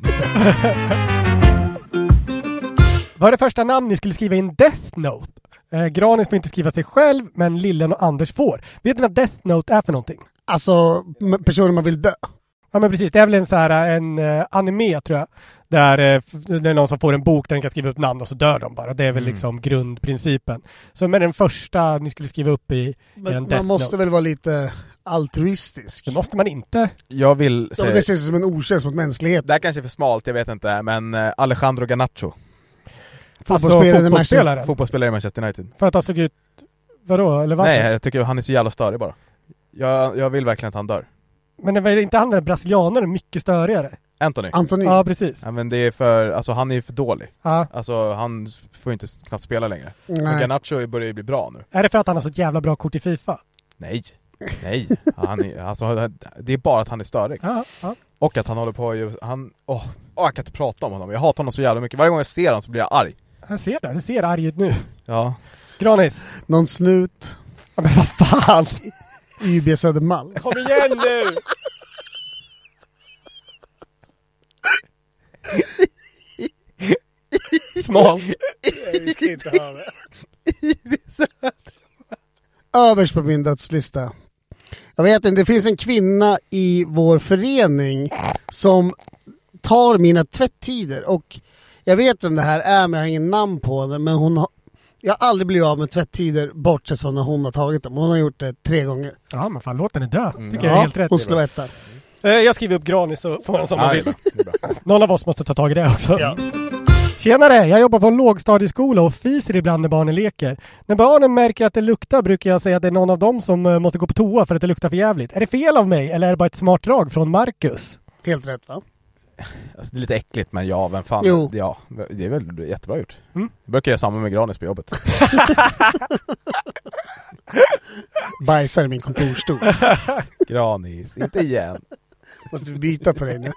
Vad är det första namn ni skulle skriva in Death Note? Eh, Granis får inte skriva sig själv, men Lillen och Anders får. Vet ni vad Death Note är för någonting? Alltså, personer man vill dö. Ja, men precis. Det är väl en så här en uh, anime, tror jag. Där uh, det är någon som får en bok där den kan skriva upp namn och så dör de bara. Det är väl mm. liksom grundprincipen. Så med den första ni skulle skriva upp i, men, i en Death Man måste Note. väl vara lite altruistisk. Det måste man inte. Jag vill säga... Ja, det känns som en otjänst mot mänsklighet. Det här kanske är för smalt, jag vet inte. Men uh, Alejandro Garnacho. Fotbollsspelare, alltså, fotbollsspelare. fotbollsspelare i Manchester United. För att han såg ut... Vadå? Eller varför? Nej, jag tycker han är så jävla störig bara. Jag, jag vill verkligen att han dör. Men det var inte han den brasilianaren mycket störigare? Anthony. Anthony. Ja, precis. Ja, men det är för... Alltså han är ju för dålig. Ja. Alltså han får ju inte knappt spela längre. Men Garnacho börjar ju bli bra nu. Är det för att han har så jävla bra kort i FIFA? Nej. Nej. Han är, alltså, det är bara att han är störig. Ja, ja. Och att han håller på ju... Han, åh, åh, jag kan inte prata om honom. Jag hatar honom så jävla mycket. Varje gång jag ser honom så blir jag arg. Jag ser det. Det ser arg ut nu. Ja. Granis. Någon snut. Ja, men vad fan? Y B Södermalm. Kom igen nu! Smal. Vi ska inte ha det. Överst på min dödslista. Jag vet inte, det finns en kvinna i vår förening som tar mina tvättider och jag vet vem det här är, men jag har ingen namn på henne, men hon har, jag har aldrig blivit av med tvättider bortsett från när hon har tagit dem. Hon har gjort det tre gånger. Ja, men fan, låt den är död. Mm. Tycker ja, jag är helt rätt. Hon slår ett där. Jag skriver upp Granis så får man som man Ja, vill. det är bra. Det är bra. Någon av oss måste ta tag i det också. Ja. Tjenare, jag jobbar på en lågstadieskola och fiser ibland när barnen leker. När barnen märker att det luktar brukar jag säga att det är någon av dem som måste gå på toa för att det luktar för jävligt. Är det fel av mig eller är det bara ett smart drag från Marcus? Helt rätt, va? Alltså, det är lite äckligt, men ja, vem fan? Jo. Ja, det är väl jättebra gjort. Mm. Jag brukar göra samma med Granis på jobbet. Bajsar i min kontorstol. Granis, inte igen. Måste vi byta på dig nu?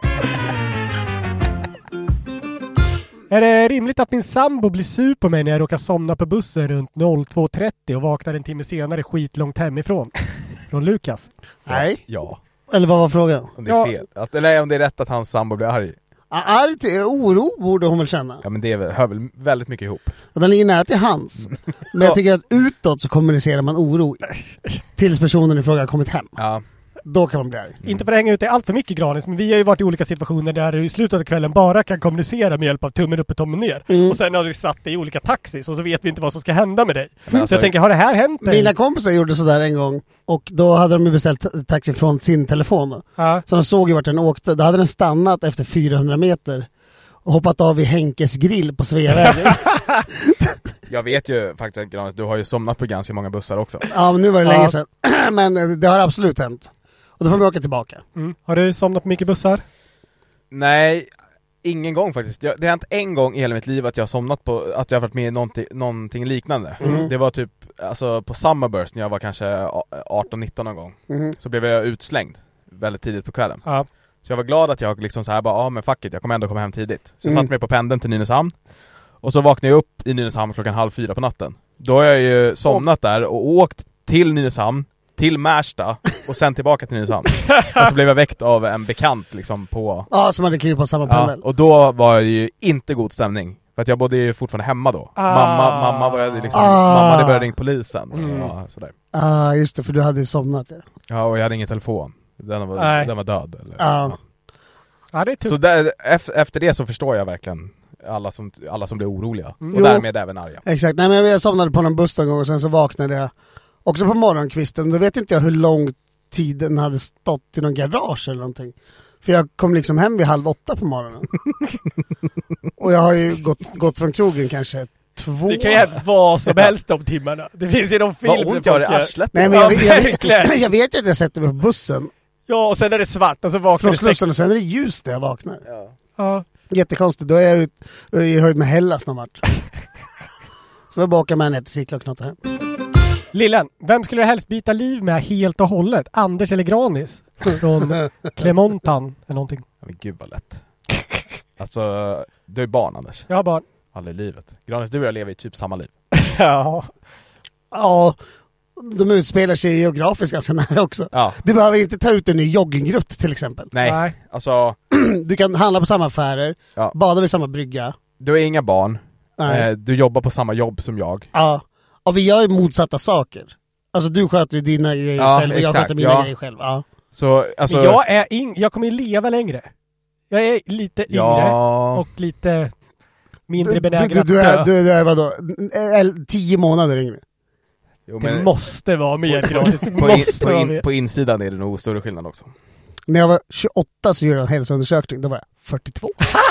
Är det rimligt att min sambo blir sur på mig när jag råkar somna på bussen runt två trettio och vaknar en timme senare skitlångt hemifrån? Från Lukas. Nej. Ja. Eller vad var frågan? Om det är fel. Att, eller om det är rätt att hans sambo blir arg. Arg till oro borde hon väl känna. Ja, men det hör väl väldigt mycket ihop. Och den ligger nära till hans. Men jag tycker att utåt så kommunicerar man oro tills personen i fråga har kommit hem. Ja. Då kan man bli arg. Mm. Inte för att hänga ut det allt för mycket, Granis, men vi har ju varit i olika situationer där du i slutet av kvällen bara kan kommunicera med hjälp av tummen upp och tummen ner. Mm. Och sen har du satt dig i olika taxis och så vet vi inte vad som ska hända med dig. Mm. Så jag tänker, har det här hänt dig? Mina kompisar gjorde sådär en gång och då hade de ju beställt taxi från sin telefon. Ja. Så de såg ju vart den åkte. Då hade den stannat efter fyrahundra meter och hoppat av i Henkes grill på Sveavägen. Jag vet ju faktiskt att du har ju somnat på ganska många bussar också. Ja, men nu var det ja. länge sedan. Men det har absolut hänt. Och då får vi åka tillbaka. Mm. Har du somnat på mycket bussar? Nej, ingen gång faktiskt. Jag, det har hänt en gång i hela mitt liv att jag har somnat på, att jag har varit med i någonting, någonting liknande. Mm. Det var typ, alltså på Summerburst när jag var kanske arton nitton någon gång. Mm. Så blev jag utslängd väldigt tidigt på kvällen. Ja. Så jag var glad att jag liksom så här bara, ja ah, men fuck it, jag kommer ändå komma hem tidigt. Så jag mm. satt mig på pendeln till Nynäshamn. Och så vaknade jag upp i Nynäshamn klockan halv fyra på natten. Då har jag ju somnat där och åkt till Nynäshamn, till Märsta och sen tillbaka till Nynäshamn. Och så blev jag väckt av en bekant liksom på... Ja, som hade klivit på samma pendel. Ja, och då var det ju inte god stämning. För att jag bodde ju fortfarande hemma då. Ah. Mamma, mamma var jag liksom... Ah. Mamma hade börjat ringa polisen. Mm. Ja, sådär. Ah, just det, för du hade ju somnat. Ja, ja och jag hade ingen telefon. Den var, den var död. Eller, ah. ja. Ja, det är så där, efter det så förstår jag verkligen alla som, alla som blir oroliga. Mm. Och jo. därmed även arga. Exakt, nej men jag somnade på någon buss en gång och sen så vaknade jag också på morgonkvisten. Då vet inte jag hur lång tid den hade stått i någon garage eller någonting. För jag kom liksom hem vid halv åtta på morgonen. Och jag har ju gått, gått från krogen kanske två. Det kan ju hänt vad som helst de timmarna. Det finns ju någon film. Vad ont jag har i arslet. Nej, men jag, jag, jag, jag, jag vet ju att jag sätter mig på bussen. Ja, och sen är det svart och så vaknar det sex. Och sen är det ljus när jag vaknar. Ja. Ja. Jättekonstigt, då är jag ut, i höjd med Hellas snart. Så jag bara åka med ner till cykla och knata hem. Lillen, vem skulle du helst byta liv med helt och hållet? Anders eller Granis? Från Clemontan eller någonting. Ja, men gud vad lätt. Alltså, du är barn, Anders. Jag har barn. Aldrig i livet. Granis, du och jag lever i typ samma liv. Ja. Ja, de utspelar sig geografiskt ganska nära också. Ja. Du behöver inte ta ut en ny joggingrutt till exempel. Nej, Nej. alltså... Du kan handla på samma affärer, ja. bada vid samma brygga. Du har inga barn. Eh, du jobbar på samma jobb som jag. Ja, och vi gör ju motsatta saker. Alltså du sköter ju dina grejer ja, själv och exakt, jag sköter mina ja. grejer själv. Ja. Så, alltså... Jag är in... jag kommer ju leva längre. Jag är lite yngre ja. och lite mindre benägen du, du, du, att du, är, du är vadå? Tio månader yngre. Jo, det men... måste vara mer gratis. på, in, på, in, på insidan är det nog större skillnad också. När jag var tjugoåtta så gjorde jag en hälsoundersökning. Då var jag fyrtiotvå.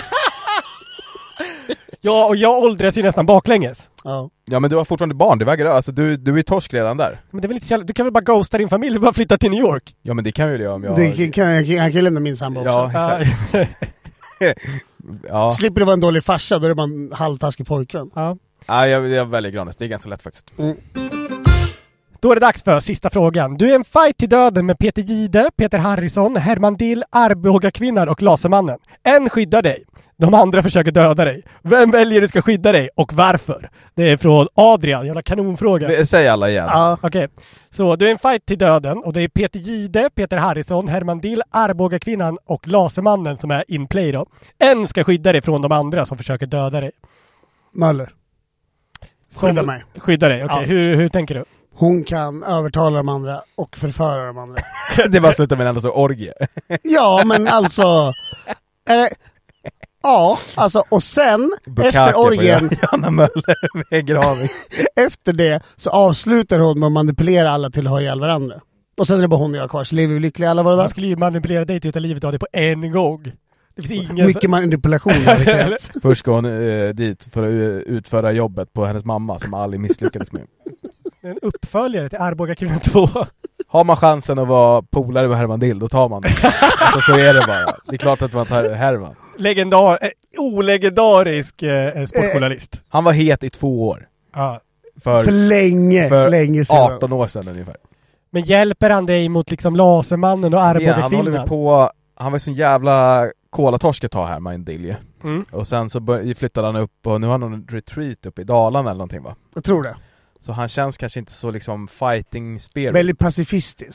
Ja, och jag åldras ju nästan baklänges. Ja. Ja, men du har fortfarande barn. Det väger, alltså, du, du är torsk redan där. Men det är väl inte så jävla... Du kan väl bara ghosta din familj och bara flytta till New York? Ja, men det kan väl jag om jag... Det kan, jag, jag kan lämna min sambo också. Ja, exakt. Ja. Slipper det vara en dålig farsa, då är det bara en halvtaskig pojkvän. Ja. Ja, jag, jag väljer Granis. Det är ganska lätt faktiskt. Mm. Då är det dags för sista frågan. Du är en fight till döden med Peter Gide, Peter Harrison, Herman Dill, Arboga-kvinnan och Lasermannen. En skyddar dig. De andra försöker döda dig. Vem väljer du ska skydda dig och varför? Det är från Adrian. Jävla kanonfråga. Säg alla igen. Ja, okej. Okay. Så du är en fight till döden och det är Peter Gide, Peter Harrison, Herman Dill, Arboga-kvinnan och Lasermannen som är in play då. En ska skydda dig från de andra som försöker döda dig. Möller. Skydda mig. Skydda dig, okej. Okay. Ja. Hur, hur tänker du? Hon kan övertala de andra och förföra de andra. Det bara slutar med en ändå så orgie. Ja, men alltså... Eh, ja, alltså och sen Bukake efter orgien... Janna Möller med graving. Efter det så avslutar hon med att manipulera alla till att ha ihjäl varandra. Och sen är det bara hon och jag kvar, så lever vi lyckliga alla våra dagar. Man skulle ju manipulera dig till att ta livet av det på en gång. Det finns ingen... Mycket manipulation har det. Först ska hon eh, dit för att utföra jobbet på hennes mamma som aldrig misslyckades med. En uppföljare till Arboga-kvinnan två. Har man chansen att vara polare med Herman Dill, då tar man det. Alltså, så är det bara. Det är klart att man tar Herman. Legendar, eh, olegendarisk eh, sportjournalist. Han var het i två år. Ja. För, för länge, för länge sedan. arton år sedan ungefär. Men hjälper han dig mot liksom Lasermannen och Arboga-kvinnan? Ja, han håller på... Han var sån jävla kolatorsk ett tag här med en Dilje. Mm. Och sen så bör, flyttade han upp och nu har han någon retreat uppe i Dalarna eller någonting, va? Jag tror det. Så han känns kanske inte så liksom fighting spirit. Väldigt pacifistisk.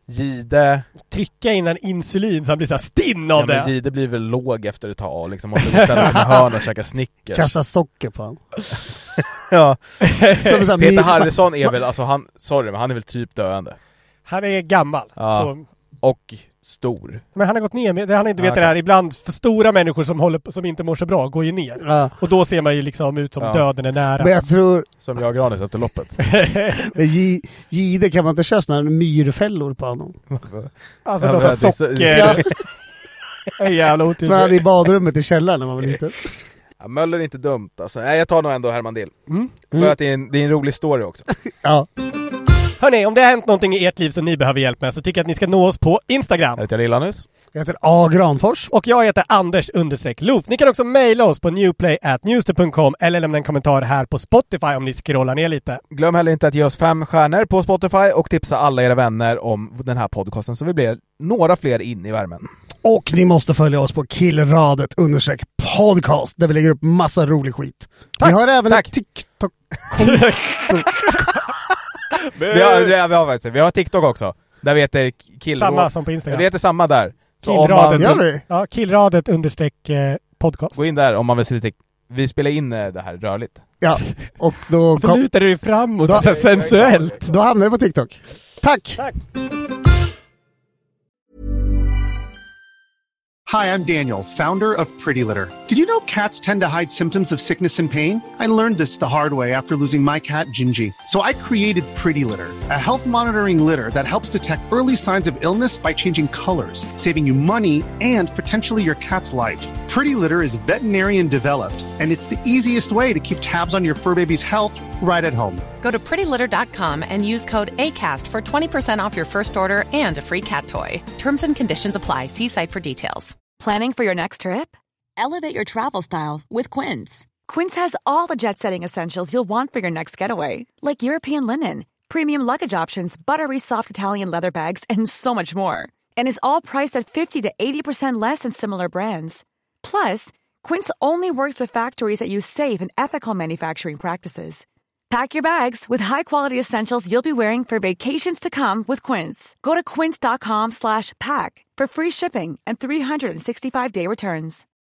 Gide. Trycka in en insulin så han blir så här stinn av ja, det. Men Gide blir väl låg efter ett tag liksom. Måste ställa sig med hörn och käka Snickers. Kasta socker på han. Ja. Som Peter Harrison är väl, alltså han, sorry men han är väl typ döende. Han är gammal. Ja. Så. Och stor. Men han har gått ner, med, han inte vet ja, det här. Ibland för stora människor som, håller, som inte mår så bra går ju ner. Ja. Och då ser man ju liksom ut som ja. döden är nära. Men jag tror... Som jag Granis efter loppet. Men G- Gide kan man inte köra såna här myrfällor på honom. Alltså ja, de har socker. Ja. Jävla otydligt. Som jag hade i badrummet i källaren när man var liten. Ja, Möller är inte dumt. Alltså, nej, jag tar nog ändå Herman Dill. Mm. För Mm. att det är, en, det är en rolig story också. Ja. Hörrni, om det har hänt någonting i ert liv som ni behöver hjälp med så tycker jag att ni ska nå oss på Instagram. Jag heter Lillanus. Jag heter A. Granfors. Och jag heter Anders understreck Loof. Ni kan också mejla oss på newplay at newster punkt com eller lämna en kommentar här på Spotify om ni scrollar ner lite. Glöm heller inte att ge oss fem stjärnor på Spotify och tipsa alla era vänner om den här podcasten så vi blir några fler in i värmen. Och ni måste följa oss på killradet understreck podcast där vi lägger upp massa rolig skit. Tack. Vi har även Tack. ett TikTok. vi, har, vi, har, vi, har, vi har TikTok också. Där vi heter killråd. Samma som på Instagram. Vi heter samma där. Så Killradet, Gör vi? ja, killradet understreck eh, podcast. gå in där om man vill se lite. Vi spelar in eh, det här rörligt. Ja, och då, Så kom, lutar du dig framåt Då- så här sensuellt. då hamnar det på TikTok. Tack! Tack. Hi, I'm Daniel, founder of Pretty Litter. Did you know cats tend to hide symptoms of sickness and pain? I learned this the hard way after losing my cat, Gingy. So I created Pretty Litter, a health monitoring litter that helps detect early signs of illness by changing colors, saving you money and potentially your cat's life. Pretty Litter is veterinarian developed, and it's the easiest way to keep tabs on your fur baby's health right at home. Go to pretty litter dot com and use code ACAST for twenty percent off your first order and a free cat toy. Terms and conditions apply. See site for details. Planning for your next trip? Elevate your travel style with Quince. Quince has all the jet-setting essentials you'll want for your next getaway, like European linen, premium luggage options, buttery soft Italian leather bags, and so much more. And is all priced at fifty to eighty percent less than similar brands. Plus, Quince only works with factories that use safe and ethical manufacturing practices. Pack your bags with high-quality essentials you'll be wearing for vacations to come with Quince. Go to quince dot com slash pack for free shipping and three sixty-five day returns.